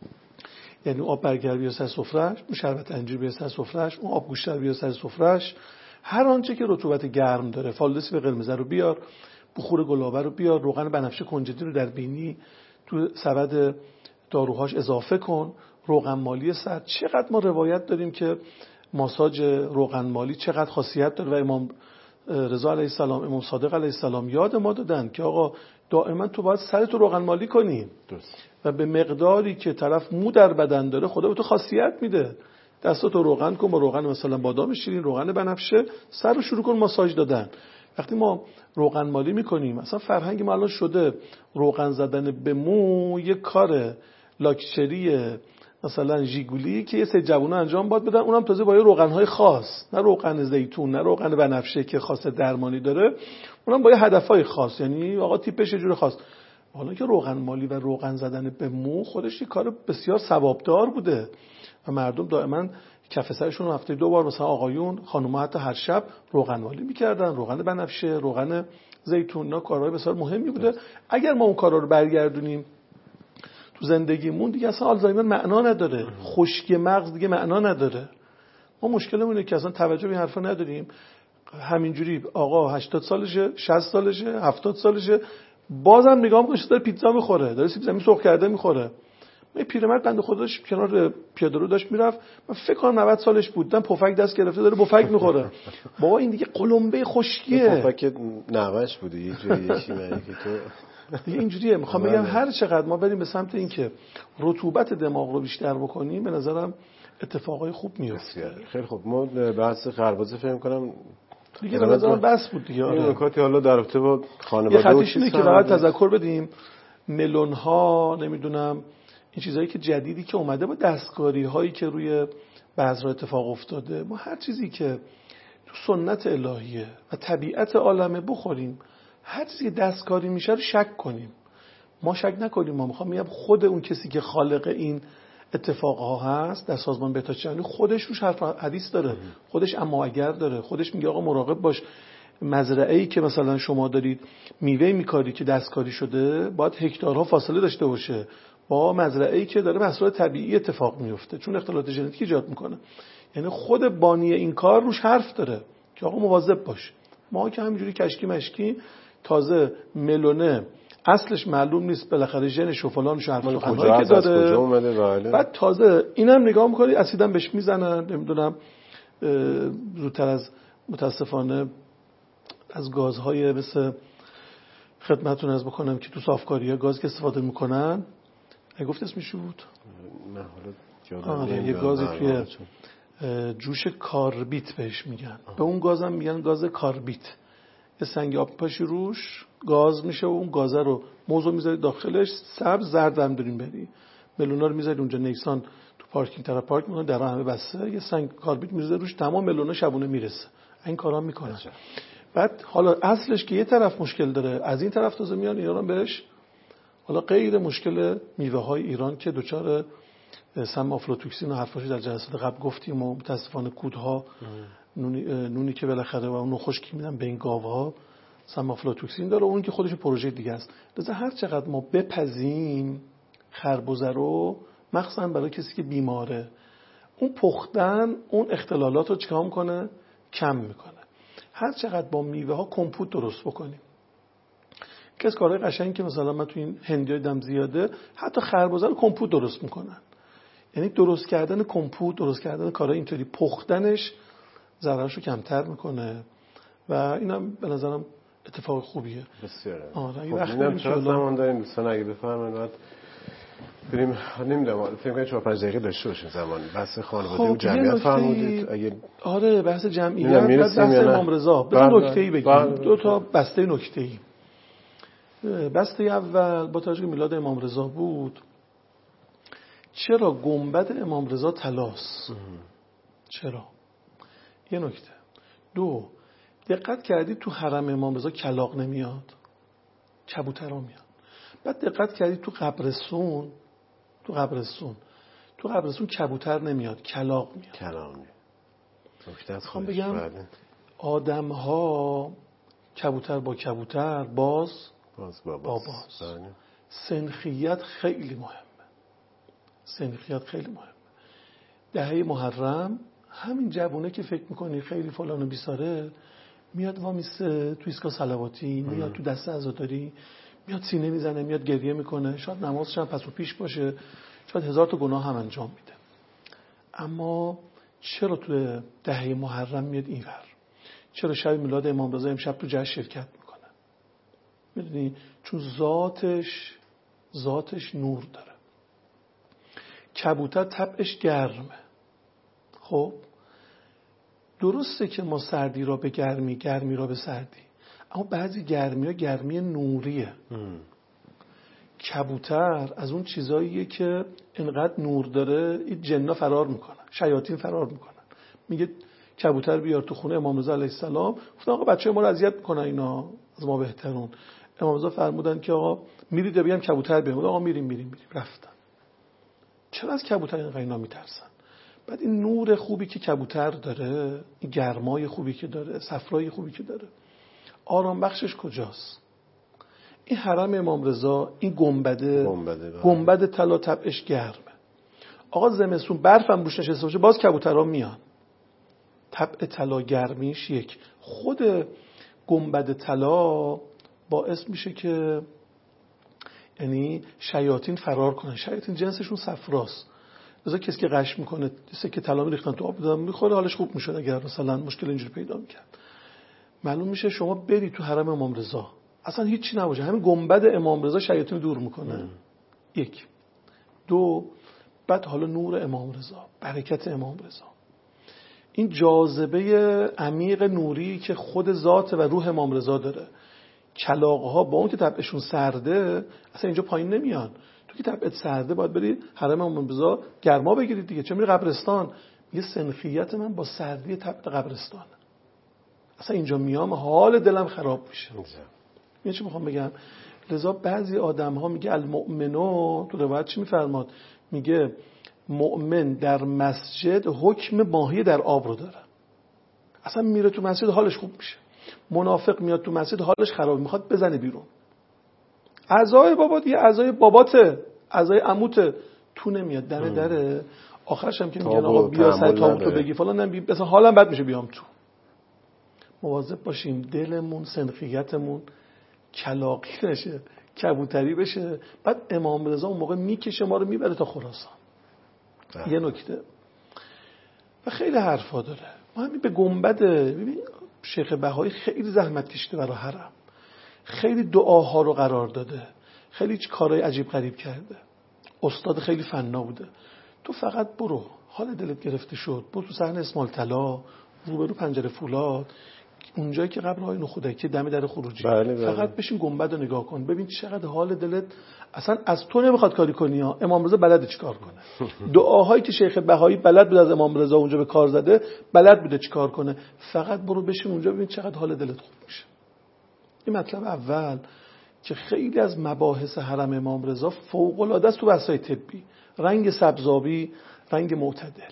یعنی آب برگر بیار سر سفرهش، اون شربت انجیر بیار سر سفرهش، اون آب گوشت بیار سر سفرهش، هر آنچه که رطوبت گرم داره، فالودسی به قرمز رو بیار، بخور گلابه رو بیار، روغن بنفشه کنجدی رو در بینی تو سبد داروهاش اضافه کن، روغن مالی سرد. چقدر ما روایت داریم که ماساژ روغن مالی چقدر خاصیت داره و امام رضا علیه السلام، امام صادق علیه السلام یاد ما دادن که آقا دائما تو باید سرت رو روغن مالی کنی و به مقداری که طرف مو در بدن داره خدا به تو خاصیت میده. دستاتو روغن کن با روغن مثلا بادام شیرین، روغن بنفشه، سر رو شروع کن ماساژ دادن. وقتی ما روغن مالی میکنیم، اصلا فرهنگ ما الان شده روغن زدن به مو یک کار لاکچری مثلا ژیگولی که یه سری جوونا انجام باید بدن، اونم تازه با یه روغن‌های خاص، نه روغن زیتون نه روغن بنفشه که خاص درمانی داره، اونم با یه هدفهای خاص، یعنی آقا تیپش یه جور خاص. حالا که روغن مالی و روغن زدن به مو خودش یه کار بسیار ثوابدار بوده و مردم دائما کف سرشون هفته 2 بار مثلا آقایون، خانم‌ها حتی هر شب روغن مالی می‌کردن، روغن بنفشه، روغن زیتون، اینا کارهای بسیار مهمی بوده. اگر ما اون کارا رو برگردونیم تو زندگیمون دیگه اصلا آلزایمر معنا نداره، خشکی مغز دیگه معنا نداره. ما مشکلمون اینه که اصلا توجه به این حرفا نداریم، همینجوری آقا 80 سالشه، 60 سالشه، 70 سالشه، بازم نگاه می‌کنه داره پیتزا می‌خوره، داره سیب زمینی سرخ کرده می‌خوره. یه پیرمرد بنده خودش کنار پیاده‌رو داشت میرفت، من فکر کنم 90 سالش بود، دیدم پفک دست گرفته داره پفک می‌خوره. بابا این دیگه قلمبه خشکیه. پفک نوش بوده یه جوری که تو دیگه اینجوریه. میخوام بگم هر چقدر ما بریم به سمت این که رطوبت دماغ رو بیشتر بکنیم، به نظرم اتفاقای خوب میفته. خیلی خوب. ما بحث خربزه فهم کنم دیگه به نظرم بس بود دیگه. این نکاتی حالا در رابطه با خانواده یه خطیش اینه که فقط تذکر بدیم ملون ها، نمیدونم این چیزایی که جدیدی که اومده با دستکاری هایی که روی بذر اتفاق افتاده، ما هر چیزی که تو سنت الهیه و طبیعت عالمه بخوریم، هر چیزی دستکاری میشه رو شک کنیم. ما شک نکنیم. ما میخوام میگم خود اون کسی که خالق این اتفاقها هست در سازمان بهداشت جهانی خودش روش حرف حدیث داره، خودش اما اگر داره، خودش میگه آقا مراقب باش، مزرعه‌ای که مثلا شما دارید میوه میکاری که دستکاری شده باید هکتارها فاصله داشته باشه، با مزرعه‌ای که داره محصول طبیعی اتفاق میفته، چون اختلالات ژنتیکی ایجاد میکنه. یعنی خود بانی این کار روش حرف داره که آقا مواظب باش. ما که همینجوری کشکی مشکی، تازه ملونه اصلش معلوم نیست، بالاخره ژنش و فلانش و حرف که داره. بعد تازه اینم نگاه میکنی اسیدم بهش میزنن، نمیدونم زودتر از متاسفانه از گازهای مثل خدمتتون از بکنم که تو صافکاری‌ها گاز که استفاده میکنن، اگه گفت اسمش بود یه گازی توی جوش کاربیت بهش میگن. به اون گازم میگن گاز کاربیت. یه سنگ آب پاشی روش گاز میشه و اون گازه رو موضوع میذاری داخلش، سبز زرد هم داریم بری ملونا رو میذاری اونجا نیکسان تو پارکینگ طرف پارک میکنه، در همه بسته، یه سنگ کاربیت میذاری روش، تمام ملونا شبونه میرسه. این کارا میکنن. بعد حالا اصلش که یه طرف مشکل داره، از این طرف تازه میان ایران بهش حالا غیر مشکل میوه های ایران که دچار سم آفلاتوکسین و حرفاشو در جلسات قبل گفتیم و متاسفانه کودها نونی که بالاخره و اون خشکی میدن به این گاوها سم آفلاتوکسین داره، اون که خودش پروژه دیگه است. لذا هر چقدر ما بپزیم خربزه رو، مخصوصا برای کسی که بیماره، اون پختن اون اختلالات رو چیکار میکنه؟ کم میکنه. هر چقدر با میوه ها کمپوت درست بکنیم. کس کارهای قشنگی که مثلا من تو این هندیای دم زیاده، حتی خربزه رو کمپوت درست میکنن. یعنی درست کردن کمپوت، درست کردن کارهای اینطوری، پختنش ضررش رو کمتر میکنه و اینم به نظرم اتفاق خوبیه. بسیاره. آره. خب چقدر زمان داریم دوستان اگه بفرمایید بعد بریم. نمیدونم فکر کنم 4-5 دقیقه داشته باشیم زمان. بحث خانواده و جمعیت فرمودید اگه آره بحث جمعیت و بحث امام رضا. بذار نکته‌ای بگیم. دو تا بسته نکته‌ای. بسته اول با توجه به میلاد امام رضا بود. چرا گنبد امام رضا طلاست؟ چرا؟ یه نکته. دو، دقت کردید تو حرم امام رضا کلاغ نمیاد، کبوترها میاد. بعد دقت کردید تو قبرستون کبوتر نمیاد، کلاغ میاد. نکته از خودم بگم آدم ها کبوتر با کبوتر، باز با باز. سنخیت خیلی مهمه. دهه محرم همین جوونه که فکر میکنی خیلی فلان و بیساره میاد وامیسته تو ایستگاه صلواتی، میاد تو دسته عزاداری، میاد سینه میزنه، میاد گریه میکنه، شاید نمازش هم پس و پیش باشه، شاید 1000 تا گناه هم انجام میده. اما چرا تو دهه محرم میاد اینور؟ چرا شب میلاد امام رضا امشب تو جشن شرکت میکنه؟ میدونی چون ذاتش نور داره. کبوتر طبعش گرمه. خب درسته که ما سردی را به گرمی را به سردی، اما بعضی گرمی ها گرمی نوریه. کبوتر از اون چیزاییه که انقدر نور داره این جن‌ها فرار میکنن، شیاطین فرار میکنن. میگه کبوتر بیار تو خونه امام رضا علیه السلام. گفتن آقا بچه‌ها ما رو اذیت میکنن اینا، از ما بهترون. امام رضا فرمودن که آقا میرید یا بگم کبوتر بیارید؟ آقا میریم. رفتن. چرا از کبوتر اینقدر اینا میترسن؟ بعد این نور خوبی که کبوتر داره، این گرمای خوبی که داره، صفرای خوبی که داره، آرام بخشش کجاست؟ این حرم امام رضا، این گنبد طلا طبعش گرمه. آقا زمستون برفم روش نشسته باشه باز کبوترها میان. طبع طلا گرمیش یک. خود گنبد طلا باعث میشه که یعنی شیاطین فرار کنن. شیاطین جنسشون صفراست. مثلا کسی که غش میکنه سکه طلا میریختن تو آب دادن میخوره حالش خوب میشد. اگر مثلا مشکل اینجوری پیدا میکرد، معلوم میشه شما بری تو حرم امام رضا اصلا هیچی نباشه، همین گنبد امام رضا شیاطین دور میکنه. یک. دو، بعد حالا نور امام رضا، برکت امام رضا، این جاذبه عمیق نوری که خود ذات و روح امام رضا داره. کلاغ‌ها با اون که طبعشون سرده اصلا اینجا پایین نمیان. تو که طبعت سرده باید بری حرم امام رضا گرما بگیرید دیگه. چه میری قبرستان؟ یه سنخیت من با سردی طبع قبرستان، اصلا اینجا میام حال دلم خراب میشه. این چی میخوام بگم؟ لذا بعضی آدم‌ها میگه المؤمنو، تو روایت چی میفرماد؟ میگه مؤمن در مسجد حکم ماهی در آب رو داره. اصلا میره تو مسجد حالش خوب میشه. منافق میاد تو مسجد حالش خراب، میخواد بزنه بیرون. اعضای بابات یه اعضای باباته، اعضای عموت تو نمیاد دره آخرش هم که میگن آقا بیا سر تابوتو بگی فلان مثلا حالم بد میشه بیام تو. مواظب باشیم دلمون سنخیتمون کلاغی نشه، کبوتری بشه. بعد امام رضا اون موقع میکشه ما رو میبره تا خراسان. یه نکته و خیلی حرفا داره. ما همین به گنبد، ببین شیخ بهایی خیلی زحمت کشیده برای حرم، خیلی دعاها رو قرار داده، خیلی کارهای عجیب غریب کرده، استاد خیلی فنا بوده. تو فقط برو، حال دلت گرفته شد برو تو صحن اسماعیل طلا روبرو پنجره فولاد، اونجایی که قبر های نخودکی دم در خروجی، فقط بشین گنبد رو نگاه کن، ببین چقدر حال دلت اصلا از تو نمیخواد کاری کنی ها. امام رضا بلده چیکار کنه. دعاهایی که شیخ بهایی بلد بود از امام رضا اونجا به کار زده، بلد بوده چیکار کنه. فقط برو بشین اونجا ببین چقدر حال دلت خوب میشه. این مطلب اول که خیلی از مباحث حرم امام رضا فوق العاده است تو بحث‌های طبی، رنگ سبزابی، رنگ معتدل،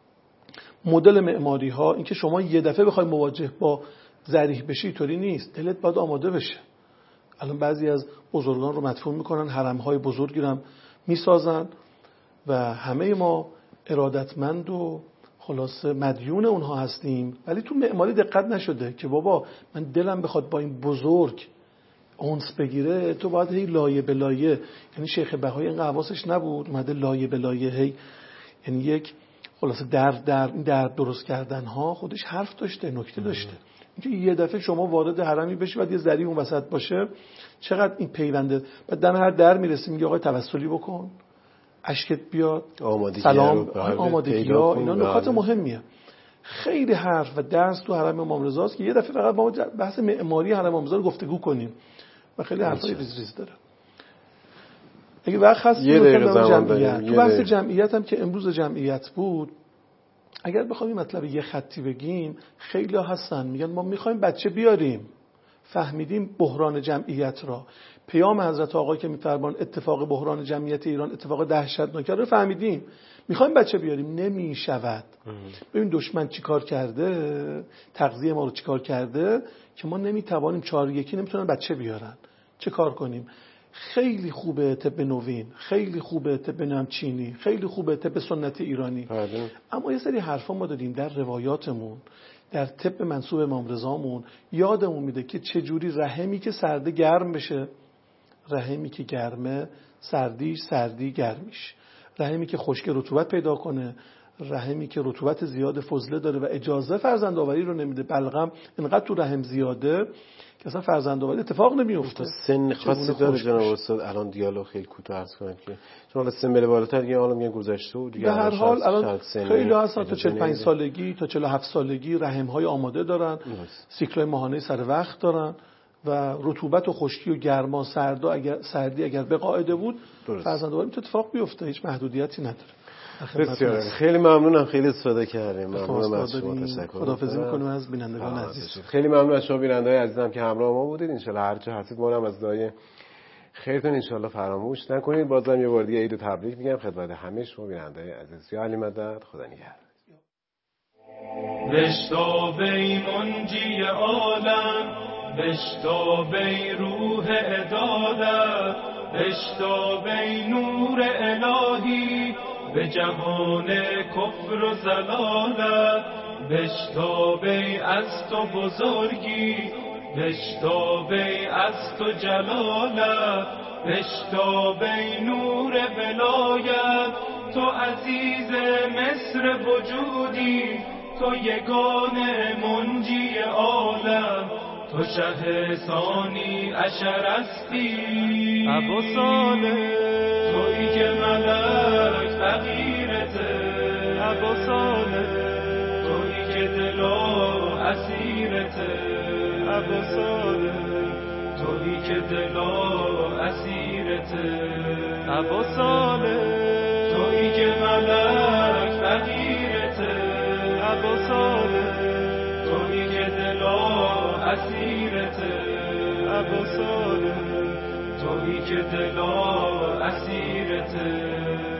مدل معماری ها، اینکه شما یه دفعه بخوای مواجه با ذریح بشی اینطوری نیست، دلت باید آماده بشه. الان بعضی از بزرگان رو مدفون میکنن، حرم‌های بزرگی رو میسازن و همه ما ارادتمند و خلاصه مدیون اونها هستیم، ولی تو معماری دقت نشده که بابا من دلم بخواد با این بزرگ اونس بگیره، تو باید هی لایه به لایه، یعنی شیخ بهایی اینقدر حواسش نبود اومده لایه به لایه هی، یعنی یک خلاصه در درست کردن ها خودش حرف داشته، نکته داشته. اینکه یه دفعه شما وارد حرمی بشی بعد یه ذری اون وسط باشه، چقدر این پیونده. بعد دم هر در میرسی میگه آقای توسلی بکن، اشکت بیاد، سلام، آمادگی ها، اینا نکات مهمیه. خیلی حرف و درس تو حرم امام رضا است که یه دفعه فقط ما بحث معماری حرم امام رضا رو گفتگو کنیم و خیلی حرفای ریز داره. اگه وقت هست تو بحث جمعیت هم که امروز جمعیت بود، اگر بخوایم این مطلب یه خطی بگیم، خیلی ها هستن میگن ما میخوایم بچه بیاریم، فهمیدیم بحران جمعیت را، پیام حضرت آقا که میفرمان اتفاق بحران جمعیت ایران اتفاق دهشتناک رو فهمیدیم، میخوایم بچه بیاریم، نمیشود. ببین دشمن چیکار کرده، تغذیه ما رو چیکار کرده که ما نمیتوانیم 4-1 نمیتونن بچه بیارن. چه کار کنیم؟ خیلی خوبه طب نوین، خیلی خوبه طب نام چینی، خیلی خوبه طب سنتی ایرانی، اما یه سری حرفا ما داریم در روایاتمون، در طب منسوب امام رضامون یادمون میده که چه جوری رحمی که سرده گرم بشه، رحمی که گرمه سردی گرمیش، رحمی که خشک رطوبت پیدا کنه، رحمی که رطوبت زیاد فضله داره و اجازه فرزندآوری رو نمیده، بلغم اینقدر تو رحم زیاده که اصلا فرزندآوری اتفاق نمیفته. سن خاصی داره جناب استاد؟ الان دیالوگ خیلی کوتاه عرض کنم که چون حالا سن بره بالاتر دیگه حالا میگن گذشته و دیگه به هر حال الان خیلی هستن تا 45 سالگی تا 47 سالگی رحم‌های آماده دارن، سیکل‌های ماهانه سر وقت دارن و رطوبت و خشکی و گرما سردی اگر به قاعده بود فرزندآوری اتفاق بیفته، هیچ محدودیتی نداره. بسیار خیلی ممنونم، خیلی استفاده کردیم. ممنونم از شما، تشکر. خداحافظی می‌کنم از بینندگان عزیز. خیلی ممنون از شما بیننده‌های عزیزم که همراه ما بودید. ان شاءالله هر جا هستید ما هم از دعای خیرتون ان شاءالله فراموش نکنید. بازم یه بار دیگه عید تبریک میگم خدمت همه شما بیننده‌های عزیز. یا علی مدد، خدا نگهدار. بشتابی منجی عالم، بشتابی روح عدالت، بشتابی نور الهی به جهان کفر و ضلالت، بشتابی از تو بزرگی، بشتابی از تو جلالت، بشتابی نور ولایت، تو عزیز مصر وجودی، تو یگانه منجی عالم، تو شه ثانی عشر هستی، ابو صالح تویی که ملک فقیرته، ابو صالح تویی که دلا اسیرته، ابو صالح تویی که دلا اسیرته، ابو صالح تویی که ملک فقیرته، ابو صالح تویی که دلا اسیرته، ابو صالح تویی که دلا اسیرته.